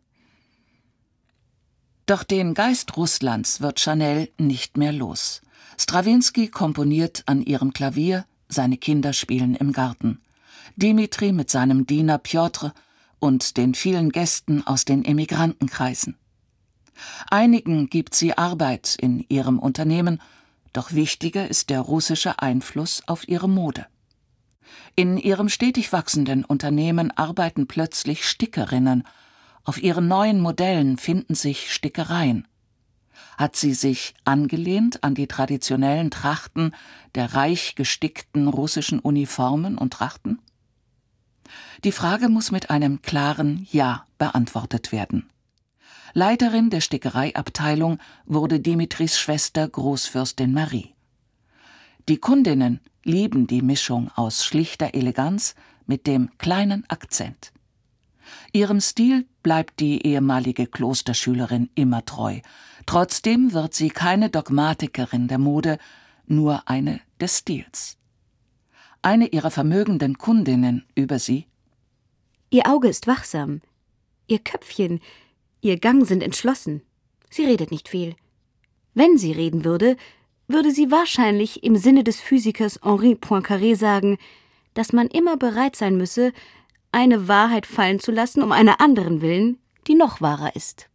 Doch den Geist Russlands wird Chanel nicht mehr los. Strawinski komponiert an ihrem Klavier, seine Kinder spielen im Garten. Dimitri mit seinem Diener Pjotr und den vielen Gästen aus den Emigrantenkreisen. Einigen gibt sie Arbeit in ihrem Unternehmen, doch wichtiger ist der russische Einfluss auf ihre Mode. In ihrem stetig wachsenden Unternehmen arbeiten plötzlich Stickerinnen. Auf ihren neuen Modellen finden sich Stickereien. Hat sie sich angelehnt an die traditionellen Trachten der reich gestickten russischen Uniformen und Trachten? Die Frage muss mit einem klaren Ja beantwortet werden. Leiterin der Stickereiabteilung wurde Dimitris Schwester Großfürstin Marie. Die Kundinnen lieben die Mischung aus schlichter Eleganz mit dem kleinen Akzent. Ihrem Stil bleibt die ehemalige Klosterschülerin immer treu. Trotzdem wird sie keine Dogmatikerin der Mode, nur eine des Stils. Eine ihrer vermögenden Kundinnen über sie: Ihr Auge ist wachsam, ihr Köpfchen, ihr Gang sind entschlossen. Sie redet nicht viel. Wenn sie reden würde, würde sie wahrscheinlich im Sinne des Physikers Henri Poincaré sagen, dass man immer bereit sein müsse, eine Wahrheit fallen zu lassen, um einer anderen willen, die noch wahrer ist.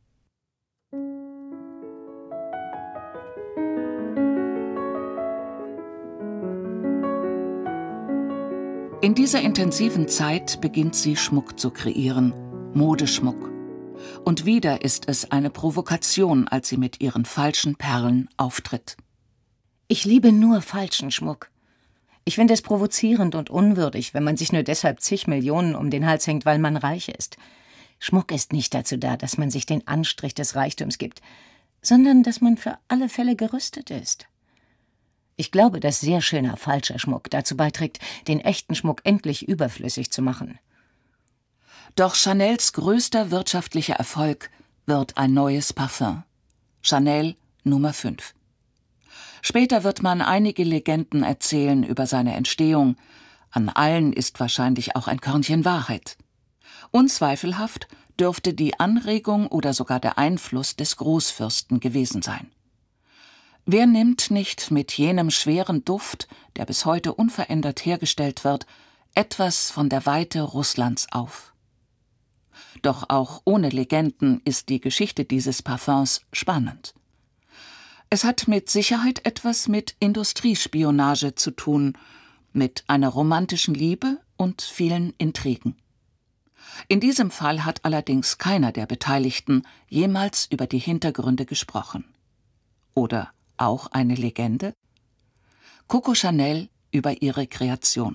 In dieser intensiven Zeit beginnt sie Schmuck zu kreieren, Modeschmuck. Und wieder ist es eine Provokation, als sie mit ihren falschen Perlen auftritt. Ich liebe nur falschen Schmuck. Ich finde es provozierend und unwürdig, wenn man sich nur deshalb zig Millionen um den Hals hängt, weil man reich ist. Schmuck ist nicht dazu da, dass man sich den Anstrich des Reichtums gibt, sondern dass man für alle Fälle gerüstet ist. Ich glaube, dass sehr schöner falscher Schmuck dazu beiträgt, den echten Schmuck endlich überflüssig zu machen. Doch Chanels größter wirtschaftlicher Erfolg wird ein neues Parfum. Chanel Nummer fünf. Später wird man einige Legenden erzählen über seine Entstehung. An allen ist wahrscheinlich auch ein Körnchen Wahrheit. Unzweifelhaft dürfte die Anregung oder sogar der Einfluss des Großfürsten gewesen sein. Wer nimmt nicht mit jenem schweren Duft, der bis heute unverändert hergestellt wird, etwas von der Weite Russlands auf? Doch auch ohne Legenden ist die Geschichte dieses Parfums spannend. Es hat mit Sicherheit etwas mit Industriespionage zu tun, mit einer romantischen Liebe und vielen Intrigen. In diesem Fall hat allerdings keiner der Beteiligten jemals über die Hintergründe gesprochen. Oder auch eine Legende? Coco Chanel über ihre Kreation.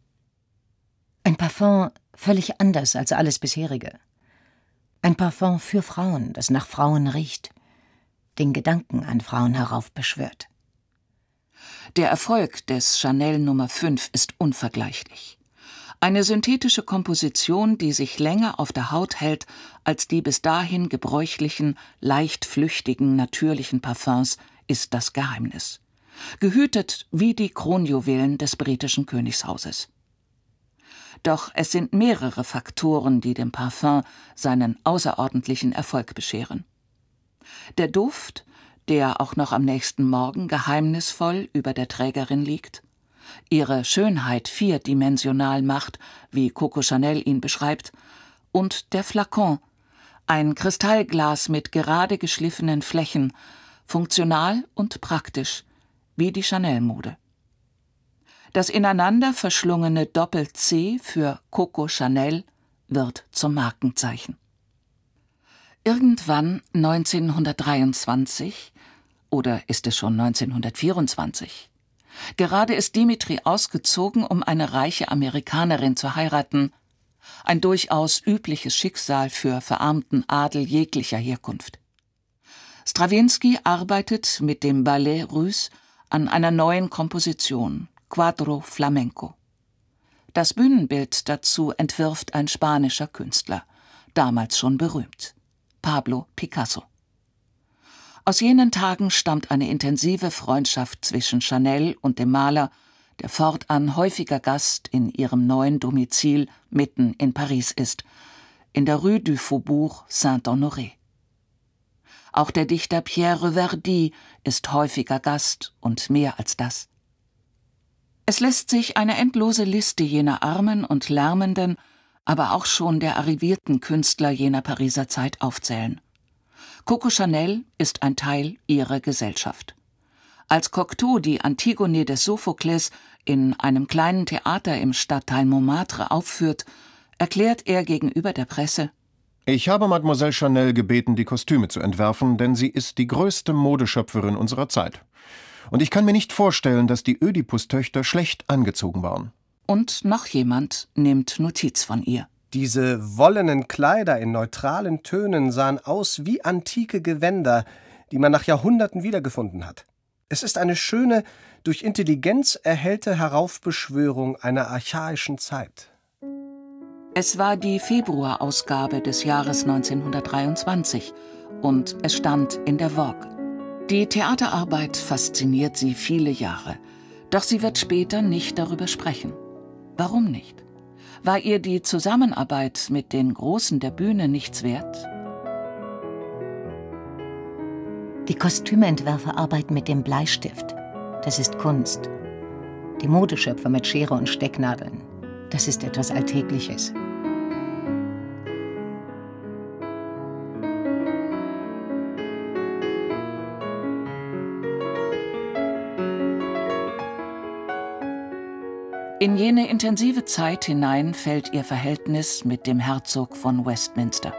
Ein Parfum völlig anders als alles bisherige. Ein Parfum für Frauen, das nach Frauen riecht, den Gedanken an Frauen heraufbeschwört. Der Erfolg des Chanel Nummer fünf ist unvergleichlich. Eine synthetische Komposition, die sich länger auf der Haut hält als die bis dahin gebräuchlichen, leicht flüchtigen, natürlichen Parfums, ist das Geheimnis. Gehütet wie die Kronjuwelen des britischen Königshauses. Doch es sind mehrere Faktoren, die dem Parfum seinen außerordentlichen Erfolg bescheren. Der Duft, der auch noch am nächsten Morgen geheimnisvoll über der Trägerin liegt, ihre Schönheit vierdimensional macht, wie Coco Chanel ihn beschreibt, und der Flakon, ein Kristallglas mit gerade geschliffenen Flächen, funktional und praktisch, wie die Chanel-Mode. Das ineinander verschlungene Doppel-C für Coco Chanel wird zum Markenzeichen. Irgendwann neunzehnhundertdreiundzwanzig, oder ist es schon neunzehnhundertvierundzwanzig? Gerade ist Dimitri ausgezogen, um eine reiche Amerikanerin zu heiraten, ein durchaus übliches Schicksal für verarmten Adel jeglicher Herkunft. Strawinsky arbeitet mit dem Ballet Russe an einer neuen Komposition, Quadro Flamenco. Das Bühnenbild dazu entwirft ein spanischer Künstler, damals schon berühmt, Pablo Picasso. Aus jenen Tagen stammt eine intensive Freundschaft zwischen Chanel und dem Maler, der fortan häufiger Gast in ihrem neuen Domizil mitten in Paris ist, in der Rue du Faubourg Saint-Honoré. Auch der Dichter Pierre Reverdy ist häufiger Gast und mehr als das. Es lässt sich eine endlose Liste jener armen und lärmenden, aber auch schon der arrivierten Künstler jener Pariser Zeit aufzählen. Coco Chanel ist ein Teil ihrer Gesellschaft. Als Cocteau die Antigone des Sophokles in einem kleinen Theater im Stadtteil Montmartre aufführt, erklärt er gegenüber der Presse: Ich habe Mademoiselle Chanel gebeten, die Kostüme zu entwerfen, denn sie ist die größte Modeschöpferin unserer Zeit. Und ich kann mir nicht vorstellen, dass die Ödipus-Töchter schlecht angezogen waren. Und noch jemand nimmt Notiz von ihr. Diese wollenen Kleider in neutralen Tönen sahen aus wie antike Gewänder, die man nach Jahrhunderten wiedergefunden hat. Es ist eine schöne, durch Intelligenz erhellte Heraufbeschwörung einer archaischen Zeit. Es war die Februarausgabe des Jahres neunzehnhundertdreiundzwanzig und es stand in der Vogue. Die Theaterarbeit fasziniert sie viele Jahre, doch sie wird später nicht darüber sprechen. Warum nicht? War ihr die Zusammenarbeit mit den Großen der Bühne nichts wert? Die Kostümentwerfer arbeiten mit dem Bleistift. Das ist Kunst. Die Modeschöpfer mit Schere und Stecknadeln. Das ist etwas Alltägliches. In jene intensive Zeit hinein fällt ihr Verhältnis mit dem Herzog von Westminster.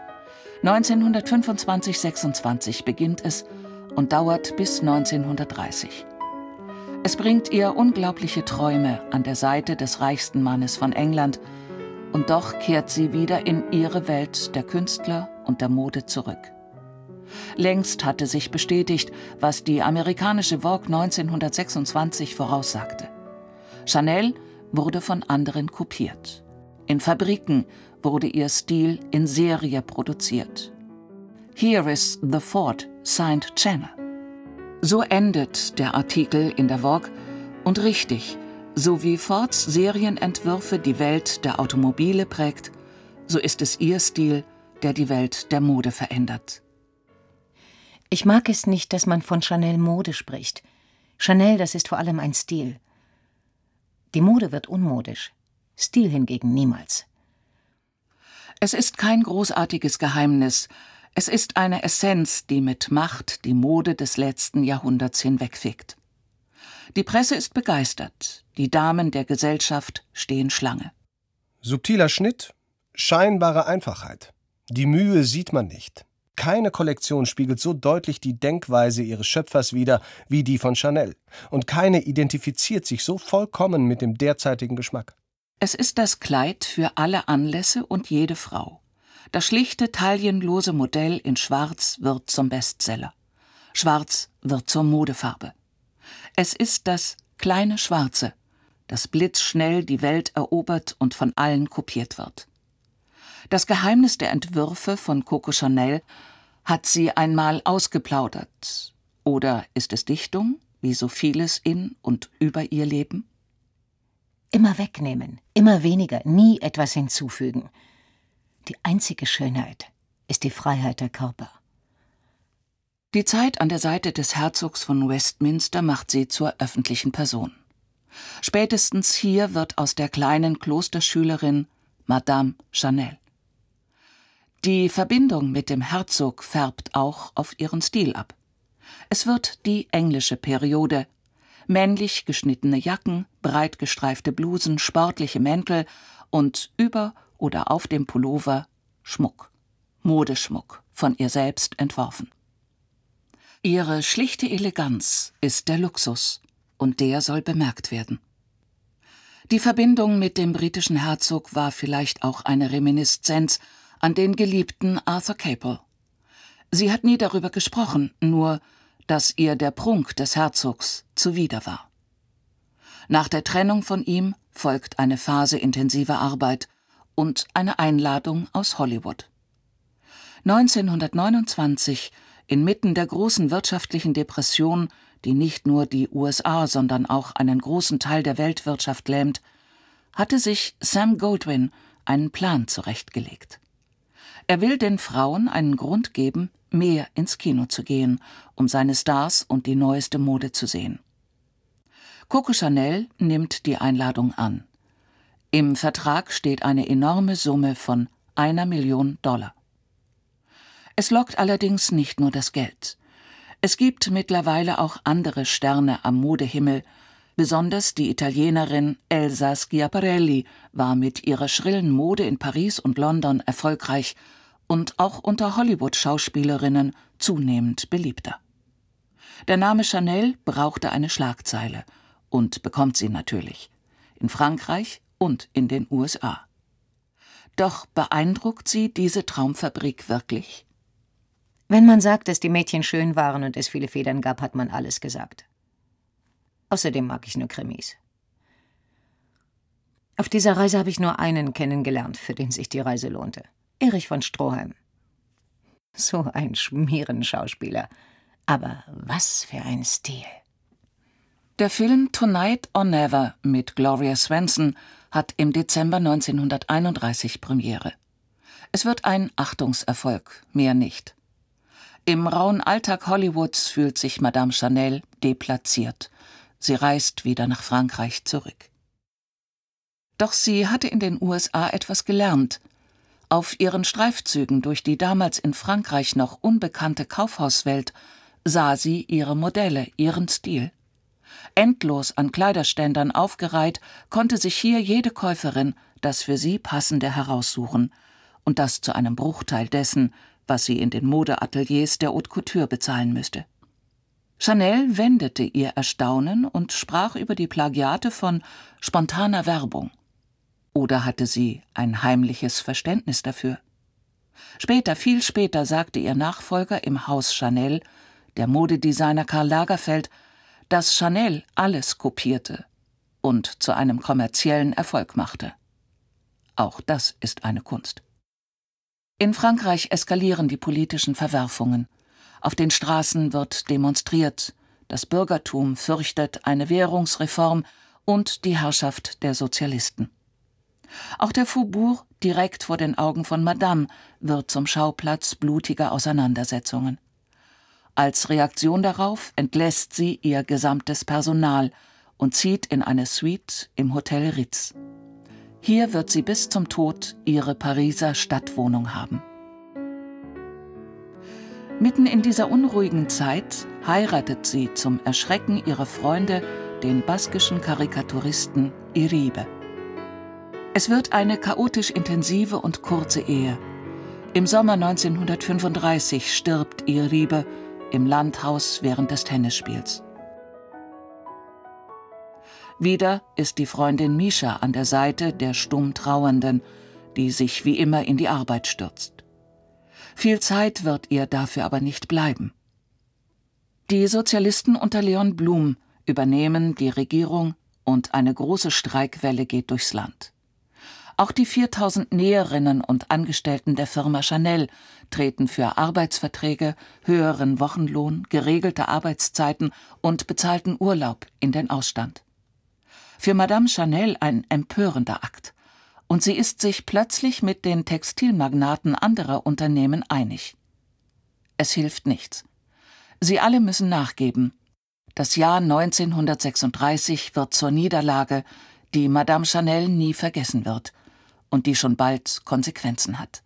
neunzehnhundertfünfundzwanzig sechsundzwanzig beginnt es und dauert bis neunzehnhundertdreißig. Es bringt ihr unglaubliche Träume an der Seite des reichsten Mannes von England, und doch kehrt sie wieder in ihre Welt der Künstler und der Mode zurück. Längst hatte sich bestätigt, was die amerikanische Vogue neunzehnhundertsechsundzwanzig voraussagte. Chanel wurde von anderen kopiert. In Fabriken wurde ihr Stil in Serie produziert. Here is the Ford, signed Chanel. So endet der Artikel in der Vogue, und richtig, so wie Fords Serienentwürfe die Welt der Automobile prägt, so ist es ihr Stil, der die Welt der Mode verändert. Ich mag es nicht, dass man von Chanel Mode spricht. Chanel, das ist vor allem ein Stil. Die Mode wird unmodisch, Stil hingegen niemals. Es ist kein großartiges Geheimnis. Es ist eine Essenz, die mit Macht die Mode des letzten Jahrhunderts hinwegfegt. Die Presse ist begeistert, die Damen der Gesellschaft stehen Schlange. Subtiler Schnitt, scheinbare Einfachheit. Die Mühe sieht man nicht. Keine Kollektion spiegelt so deutlich die Denkweise ihres Schöpfers wider wie die von Chanel. Und keine identifiziert sich so vollkommen mit dem derzeitigen Geschmack. Es ist das Kleid für alle Anlässe und jede Frau. Das schlichte, taillenlose Modell in Schwarz wird zum Bestseller. Schwarz wird zur Modefarbe. Es ist das kleine Schwarze, das blitzschnell die Welt erobert und von allen kopiert wird. Das Geheimnis der Entwürfe von Coco Chanel hat sie einmal ausgeplaudert. Oder ist es Dichtung, wie so vieles in und über ihr Leben? Immer wegnehmen, immer weniger, nie etwas hinzufügen. Die einzige Schönheit ist die Freiheit der Körper. Die Zeit an der Seite des Herzogs von Westminster macht sie zur öffentlichen Person. Spätestens hier wird aus der kleinen Klosterschülerin Madame Chanel. Die Verbindung mit dem Herzog färbt auch auf ihren Stil ab. Es wird die englische Periode. Männlich geschnittene Jacken, breit gestreifte Blusen, sportliche Mäntel und über oder auf dem Pullover Schmuck. Modeschmuck, von ihr selbst entworfen. Ihre schlichte Eleganz ist der Luxus, und der soll bemerkt werden. Die Verbindung mit dem britischen Herzog war vielleicht auch eine Reminiszenz an den geliebten Arthur Capel. Sie hat nie darüber gesprochen, nur, dass ihr der Prunk des Herzogs zuwider war. Nach der Trennung von ihm folgt eine Phase intensiver Arbeit und eine Einladung aus Hollywood. neunzehnhundertneunundzwanzig, inmitten der großen wirtschaftlichen Depression, die nicht nur die U S A, sondern auch einen großen Teil der Weltwirtschaft lähmt, hatte sich Sam Goldwyn einen Plan zurechtgelegt. Er will den Frauen einen Grund geben, mehr ins Kino zu gehen, um seine Stars und die neueste Mode zu sehen. Coco Chanel nimmt die Einladung an. Im Vertrag steht eine enorme Summe von einer Million Dollar. Es lockt allerdings nicht nur das Geld. Es gibt mittlerweile auch andere Sterne am Modehimmel. Besonders die Italienerin Elsa Schiaparelli war mit ihrer schrillen Mode in Paris und London erfolgreich und auch unter Hollywood-Schauspielerinnen zunehmend beliebter. Der Name Chanel brauchte eine Schlagzeile und bekommt sie natürlich. In Frankreich und in den U S A. Doch beeindruckt sie diese Traumfabrik wirklich? Wenn man sagt, dass die Mädchen schön waren und es viele Federn gab, hat man alles gesagt. Außerdem mag ich nur Krimis. Auf dieser Reise habe ich nur einen kennengelernt, für den sich die Reise lohnte. Erich von Stroheim. So ein Schmierenschauspieler. Aber was für ein Stil. Der Film Tonight or Never mit Gloria Swanson hat im Dezember neunzehnhunderteinunddreißig Premiere. Es wird ein Achtungserfolg, mehr nicht. Im rauen Alltag Hollywoods fühlt sich Madame Chanel deplatziert. Sie reist wieder nach Frankreich zurück. Doch sie hatte in den U S A etwas gelernt. Auf ihren Streifzügen durch die damals in Frankreich noch unbekannte Kaufhauswelt sah sie ihre Modelle, ihren Stil. Endlos an Kleiderständern aufgereiht, konnte sich hier jede Käuferin das für sie Passende heraussuchen, und das zu einem Bruchteil dessen, was sie in den Modeateliers der Haute Couture bezahlen müsste. Chanel wendete ihr Erstaunen und sprach über die Plagiate von spontaner Werbung. Oder hatte sie ein heimliches Verständnis dafür? Später, viel später, sagte ihr Nachfolger im Haus Chanel, der Modedesigner Karl Lagerfeld, dass Chanel alles kopierte und zu einem kommerziellen Erfolg machte. Auch das ist eine Kunst. In Frankreich eskalieren die politischen Verwerfungen. Auf den Straßen wird demonstriert, das Bürgertum fürchtet eine Währungsreform und die Herrschaft der Sozialisten. Auch der Faubourg, direkt vor den Augen von Madame, wird zum Schauplatz blutiger Auseinandersetzungen. Als Reaktion darauf entlässt sie ihr gesamtes Personal und zieht in eine Suite im Hotel Ritz. Hier wird sie bis zum Tod ihre Pariser Stadtwohnung haben. Mitten in dieser unruhigen Zeit heiratet sie zum Erschrecken ihrer Freunde den baskischen Karikaturisten Iribe. Es wird eine chaotisch intensive und kurze Ehe. Im Sommer neunzehnhundertfünfunddreißig stirbt Iribe im Landhaus während des Tennisspiels. Wieder ist die Freundin Mischa an der Seite der stumm Trauernden, die sich wie immer in die Arbeit stürzt. Viel Zeit wird ihr dafür aber nicht bleiben. Die Sozialisten unter Leon Blum übernehmen die Regierung und eine große Streikwelle geht durchs Land. Auch die viertausend Näherinnen und Angestellten der Firma Chanel treten für Arbeitsverträge, höheren Wochenlohn, geregelte Arbeitszeiten und bezahlten Urlaub in den Ausstand. Für Madame Chanel ein empörender Akt. Und sie ist sich plötzlich mit den Textilmagnaten anderer Unternehmen einig. Es hilft nichts. Sie alle müssen nachgeben. Das Jahr neunzehnhundertsechsunddreißig wird zur Niederlage, die Madame Chanel nie vergessen wird und die schon bald Konsequenzen hat.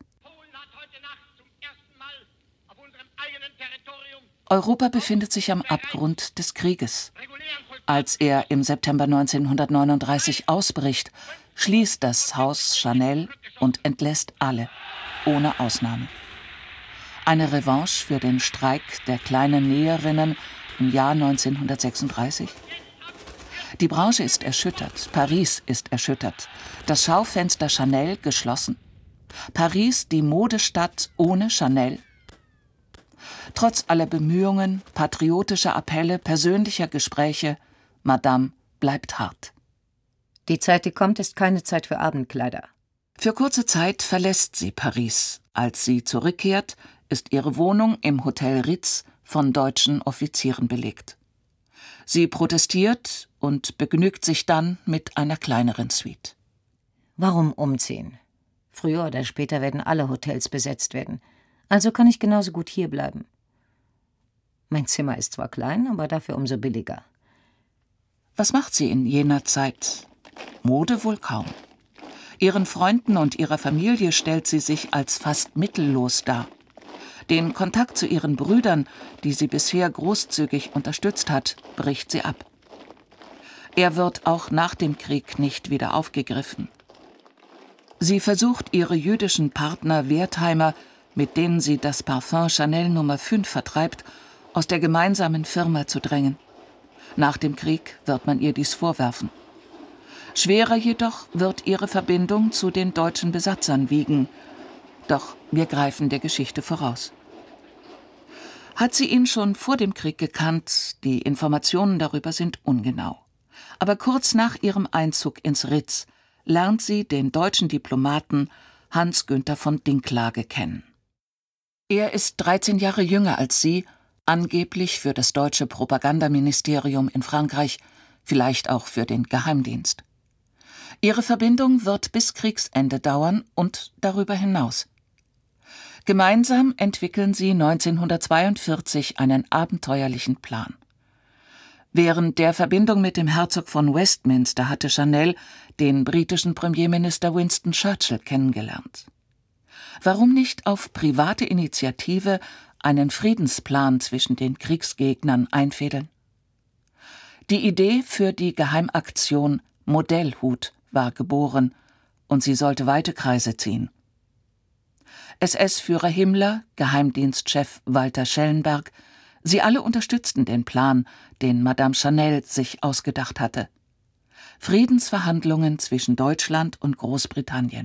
Europa befindet sich am Abgrund des Krieges. Als er im September neunzehnhundertneununddreißig ausbricht, schließt das Haus Chanel und entlässt alle, ohne Ausnahme. Eine Revanche für den Streik der kleinen Näherinnen im Jahr neunzehnhundertsechsunddreißig? Die Branche ist erschüttert, Paris ist erschüttert, das Schaufenster Chanel geschlossen. Paris, die Modestadt ohne Chanel. Trotz aller Bemühungen, patriotischer Appelle, persönlicher Gespräche, Madame bleibt hart. Die Zeit, die kommt, ist keine Zeit für Abendkleider. Für kurze Zeit verlässt sie Paris. Als sie zurückkehrt, ist ihre Wohnung im Hotel Ritz von deutschen Offizieren belegt. Sie protestiert und begnügt sich dann mit einer kleineren Suite. Warum umziehen? Früher oder später werden alle Hotels besetzt werden. Also kann ich genauso gut hier bleiben. Mein Zimmer ist zwar klein, aber dafür umso billiger. Was macht sie in jener Zeit? Mode wohl kaum. Ihren Freunden und ihrer Familie stellt sie sich als fast mittellos dar. Den Kontakt zu ihren Brüdern, die sie bisher großzügig unterstützt hat, bricht sie ab. Er wird auch nach dem Krieg nicht wieder aufgegriffen. Sie versucht, ihre jüdischen Partner Wertheimer, mit denen sie das Parfum Chanel Nummer fünf vertreibt, aus der gemeinsamen Firma zu drängen. Nach dem Krieg wird man ihr dies vorwerfen. Schwerer jedoch wird ihre Verbindung zu den deutschen Besatzern wiegen. Doch wir greifen der Geschichte voraus. Hat sie ihn schon vor dem Krieg gekannt, die Informationen darüber sind ungenau. Aber kurz nach ihrem Einzug ins Ritz lernt sie den deutschen Diplomaten Hans-Günther von Dinklage kennen. Er ist dreizehn Jahre jünger als sie, angeblich für das deutsche Propagandaministerium in Frankreich, vielleicht auch für den Geheimdienst. Ihre Verbindung wird bis Kriegsende dauern und darüber hinaus. Gemeinsam entwickeln sie neunzehnhundertzweiundvierzig einen abenteuerlichen Plan. Während der Verbindung mit dem Herzog von Westminster hatte Chanel den britischen Premierminister Winston Churchill kennengelernt. Warum nicht auf private Initiative einen Friedensplan zwischen den Kriegsgegnern einfädeln? Die Idee für die Geheimaktion Modellhut war geboren und sie sollte weite Kreise ziehen. S S-Führer Himmler, Geheimdienstchef Walter Schellenberg, sie alle unterstützten den Plan, den Madame Chanel sich ausgedacht hatte. Friedensverhandlungen zwischen Deutschland und Großbritannien.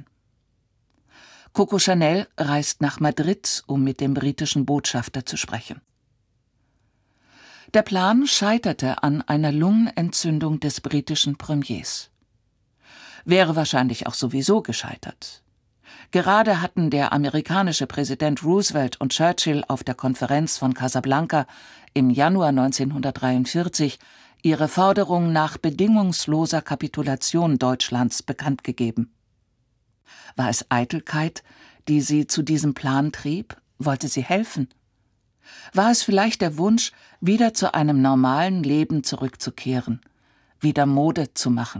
Coco Chanel reist nach Madrid, um mit dem britischen Botschafter zu sprechen. Der Plan scheiterte an einer Lungenentzündung des britischen Premiers. Wäre wahrscheinlich auch sowieso gescheitert. Gerade hatten der amerikanische Präsident Roosevelt und Churchill auf der Konferenz von Casablanca im Januar neunzehnhundertdreiundvierzig ihre Forderung nach bedingungsloser Kapitulation Deutschlands bekannt gegeben. War es Eitelkeit, die sie zu diesem Plan trieb? Wollte sie helfen? War es vielleicht der Wunsch, wieder zu einem normalen Leben zurückzukehren, wieder Mode zu machen?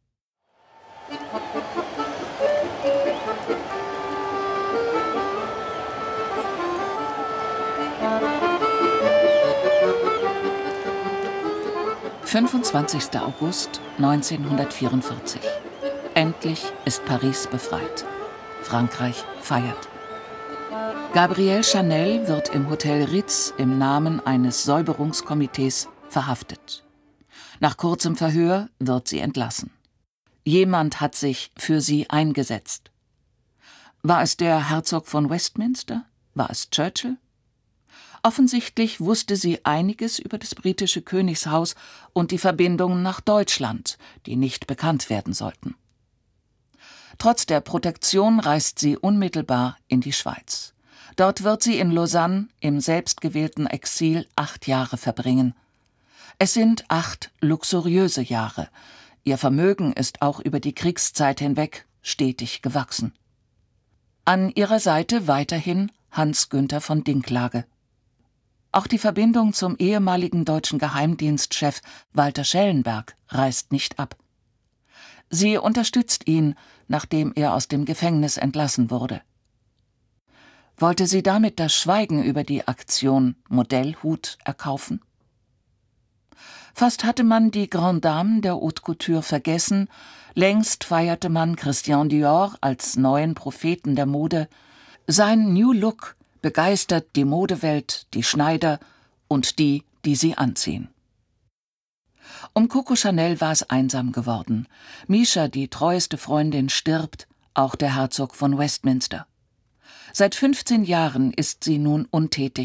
fünfundzwanzigster August neunzehnhundertvierundvierzig. Endlich ist Paris befreit. Frankreich feiert. Gabrielle Chanel wird im Hotel Ritz im Namen eines Säuberungskomitees verhaftet. Nach kurzem Verhör wird sie entlassen. Jemand hat sich für sie eingesetzt. War es der Herzog von Westminster? War es Churchill? Offensichtlich wusste sie einiges über das britische Königshaus und die Verbindungen nach Deutschland, die nicht bekannt werden sollten. Trotz der Protektion reist sie unmittelbar in die Schweiz. Dort wird sie in Lausanne im selbstgewählten Exil acht Jahre verbringen. Es sind acht luxuriöse Jahre. Ihr Vermögen ist auch über die Kriegszeit hinweg stetig gewachsen. An ihrer Seite weiterhin Hans-Günther von Dinklage. Auch die Verbindung zum ehemaligen deutschen Geheimdienstchef Walter Schellenberg reißt nicht ab. Sie unterstützt ihn, nachdem er aus dem Gefängnis entlassen wurde. Wollte sie damit das Schweigen über die Aktion Modellhut erkaufen? Fast hatte man die Grande Dame der Haute Couture vergessen, längst feierte man Christian Dior als neuen Propheten der Mode. Sein New Look begeistert die Modewelt, die Schneider und die, die sie anziehen. Um Coco Chanel war es einsam geworden. Mischa, die treueste Freundin, stirbt, auch der Herzog von Westminster. Seit fünfzehn Jahren ist sie nun untätig,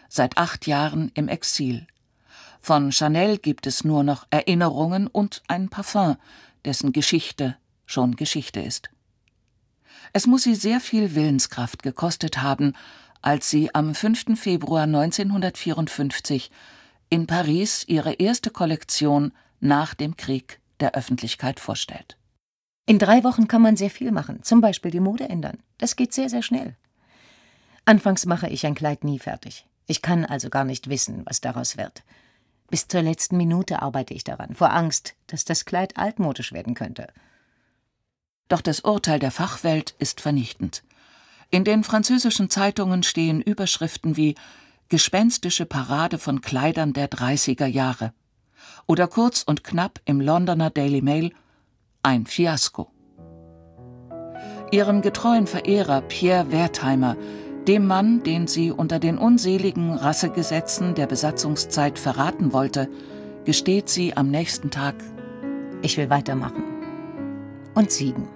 seit acht Jahren im Exil. Von Chanel gibt es nur noch Erinnerungen und ein Parfum, dessen Geschichte schon Geschichte ist. Es muss sie sehr viel Willenskraft gekostet haben, als sie am fünften Februar neunzehnhundertvierundfünfzig in Paris ihre erste Kollektion nach dem Krieg der Öffentlichkeit vorstellt. In drei Wochen kann man sehr viel machen, zum Beispiel die Mode ändern. Das geht sehr, sehr schnell. Anfangs mache ich ein Kleid nie fertig. Ich kann also gar nicht wissen, was daraus wird. Bis zur letzten Minute arbeite ich daran, vor Angst, dass das Kleid altmodisch werden könnte. Doch das Urteil der Fachwelt ist vernichtend. In den französischen Zeitungen stehen Überschriften wie »Gespenstische Parade von Kleidern der dreißiger Jahre« oder kurz und knapp im Londoner Daily Mail »Ein Fiasko«. Ihrem getreuen Verehrer Pierre Wertheimer, dem Mann, den sie unter den unseligen Rassegesetzen der Besatzungszeit verraten wollte, gesteht sie am nächsten Tag: Ich will weitermachen und siegen.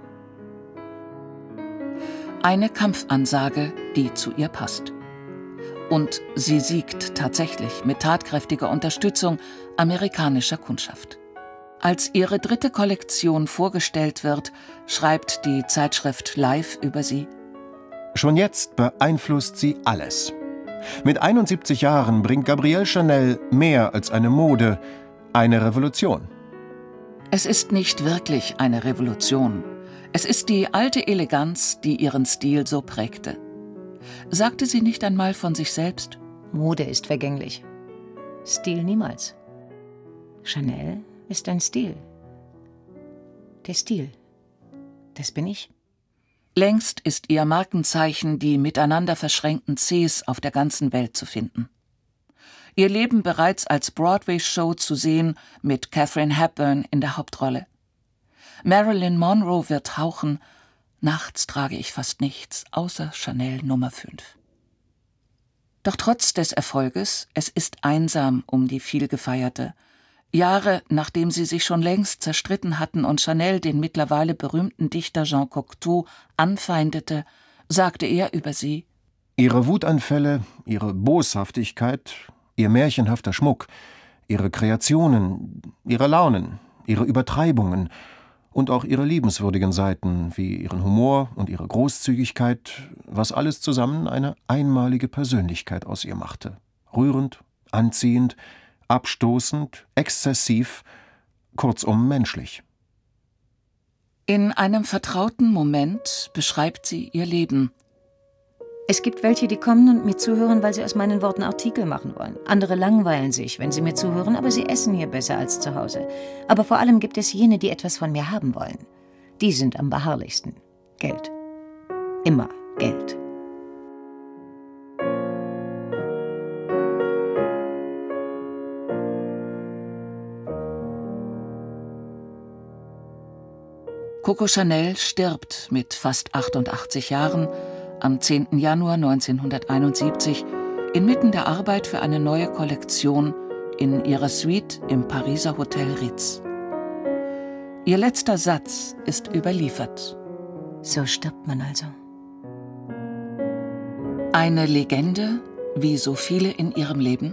Eine Kampfansage, die zu ihr passt. Und sie siegt tatsächlich mit tatkräftiger Unterstützung amerikanischer Kundschaft. Als ihre dritte Kollektion vorgestellt wird, schreibt die Zeitschrift Life über sie: Schon jetzt beeinflusst sie alles. Mit einundsiebzig Jahren bringt Gabrielle Chanel mehr als eine Mode, eine Revolution. Es ist nicht wirklich eine Revolution. Es ist die alte Eleganz, die ihren Stil so prägte. Sagte sie nicht einmal von sich selbst: Mode ist vergänglich. Stil niemals. Chanel ist ein Stil. Der Stil, das bin ich. Längst ist ihr Markenzeichen die miteinander verschränkten Cs auf der ganzen Welt zu finden. Ihr Leben bereits als Broadway-Show zu sehen, mit Katharine Hepburn in der Hauptrolle. Marilyn Monroe wird hauchen: Nachts trage ich fast nichts, außer Chanel Nummer fünf. Doch trotz des Erfolges, es ist einsam um die vielgefeierte. Jahre nachdem sie sich schon längst zerstritten hatten und Chanel den mittlerweile berühmten Dichter Jean Cocteau anfeindete, sagte er über sie: Ihre Wutanfälle, ihre Boshaftigkeit, ihr märchenhafter Schmuck, ihre Kreationen, ihre Launen, ihre Übertreibungen und auch ihre liebenswürdigen Seiten, wie ihren Humor und ihre Großzügigkeit, was alles zusammen eine einmalige Persönlichkeit aus ihr machte. Rührend, anziehend, abstoßend, exzessiv, kurzum menschlich. In einem vertrauten Moment beschreibt sie ihr Leben. Es gibt welche, die kommen und mir zuhören, weil sie aus meinen Worten Artikel machen wollen. Andere langweilen sich, wenn sie mir zuhören, aber sie essen hier besser als zu Hause. Aber vor allem gibt es jene, die etwas von mir haben wollen. Die sind am beharrlichsten. Geld. Immer Geld. Coco Chanel stirbt mit fast achtundachtzig Jahren am zehnten Januar neunzehnhunderteinundsiebzig inmitten der Arbeit für eine neue Kollektion in ihrer Suite im Pariser Hotel Ritz. Ihr letzter Satz ist überliefert. So stirbt man also. Eine Legende, wie so viele in ihrem Leben?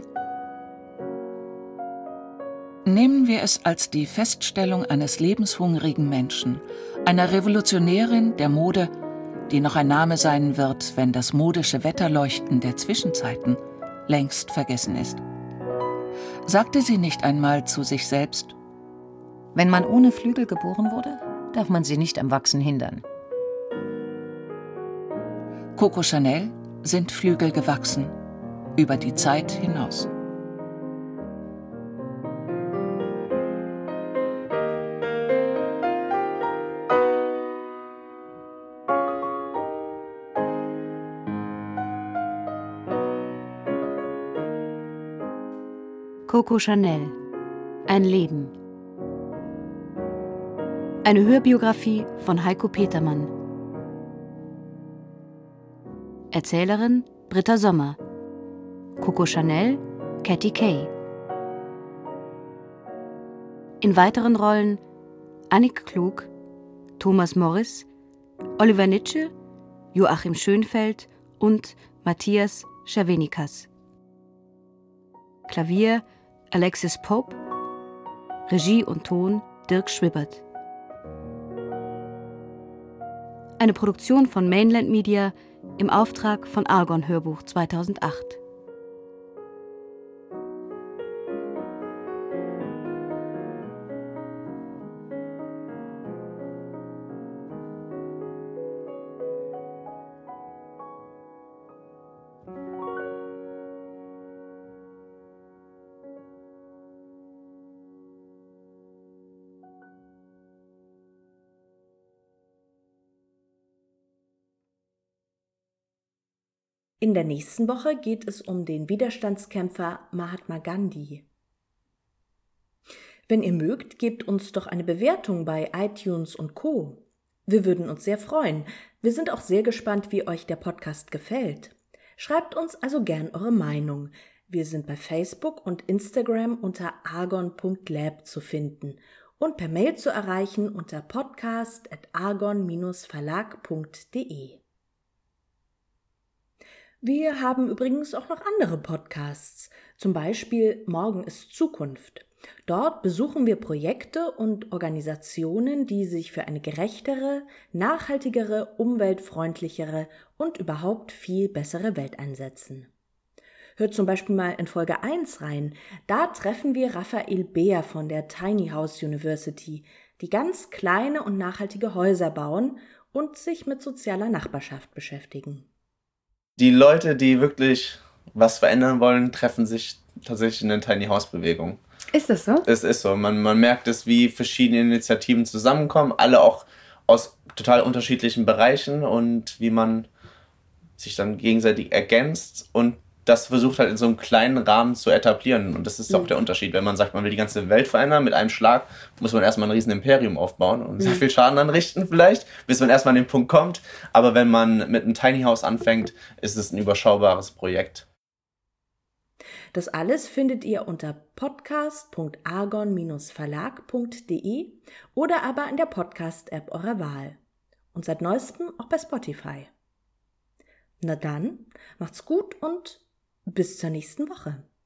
Nehmen wir es als die Feststellung eines lebenshungrigen Menschen, einer Revolutionärin der Mode, die noch ein Name sein wird, wenn das modische Wetterleuchten der Zwischenzeiten längst vergessen ist. Sagte sie nicht einmal zu sich selbst: Wenn man ohne Flügel geboren wurde, darf man sie nicht am Wachsen hindern. Coco Chanel sind Flügel gewachsen, über die Zeit hinaus. Coco Chanel. Ein Leben. Eine Hörbiografie von Heiko Petermann. Erzählerin Britta Sommer. Coco Chanel Cathy Kay. In weiteren Rollen Annik Klug, Thomas Morris, Oliver Nitsche, Joachim Schönfeld und Matthias Schervenikas. Klavier Alexis Pope, Regie und Ton Dirk Schwibbert. Eine Produktion von Mainland Media im Auftrag von Argon Hörbuch zweitausendacht. In der nächsten Woche geht es um den Widerstandskämpfer Mahatma Gandhi. Wenn ihr mögt, gebt uns doch eine Bewertung bei iTunes und Co. Wir würden uns sehr freuen. Wir sind auch sehr gespannt, wie euch der Podcast gefällt. Schreibt uns also gern eure Meinung. Wir sind bei Facebook und Instagram unter argon punkt lab zu finden und per Mail zu erreichen unter podcast at argon Bindestrich verlag punkt de. Wir haben übrigens auch noch andere Podcasts, zum Beispiel Morgen ist Zukunft. Dort besuchen wir Projekte und Organisationen, die sich für eine gerechtere, nachhaltigere, umweltfreundlichere und überhaupt viel bessere Welt einsetzen. Hört zum Beispiel mal in Folge eins rein, da treffen wir Raphael Beer von der Tiny House University, die ganz kleine und nachhaltige Häuser bauen und sich mit sozialer Nachbarschaft beschäftigen. Die Leute, die wirklich was verändern wollen, treffen sich tatsächlich in der Tiny House Bewegung. Ist das so? Es ist so. Man, man merkt es, wie verschiedene Initiativen zusammenkommen, alle auch aus total unterschiedlichen Bereichen und wie man sich dann gegenseitig ergänzt und das versucht halt in so einem kleinen Rahmen zu etablieren. Und das ist auch der Unterschied. Wenn man sagt, man will die ganze Welt verändern, mit einem Schlag muss man erstmal ein riesen Imperium aufbauen und sehr viel Schaden anrichten vielleicht, bis man erstmal an den Punkt kommt. Aber wenn man mit einem Tiny House anfängt, ist es ein überschaubares Projekt. Das alles findet ihr unter podcast punkt argon Bindestrich verlag punkt de oder aber in der Podcast-App eurer Wahl. Und seit neuestem auch bei Spotify. Na dann, macht's gut und bis zur nächsten Woche.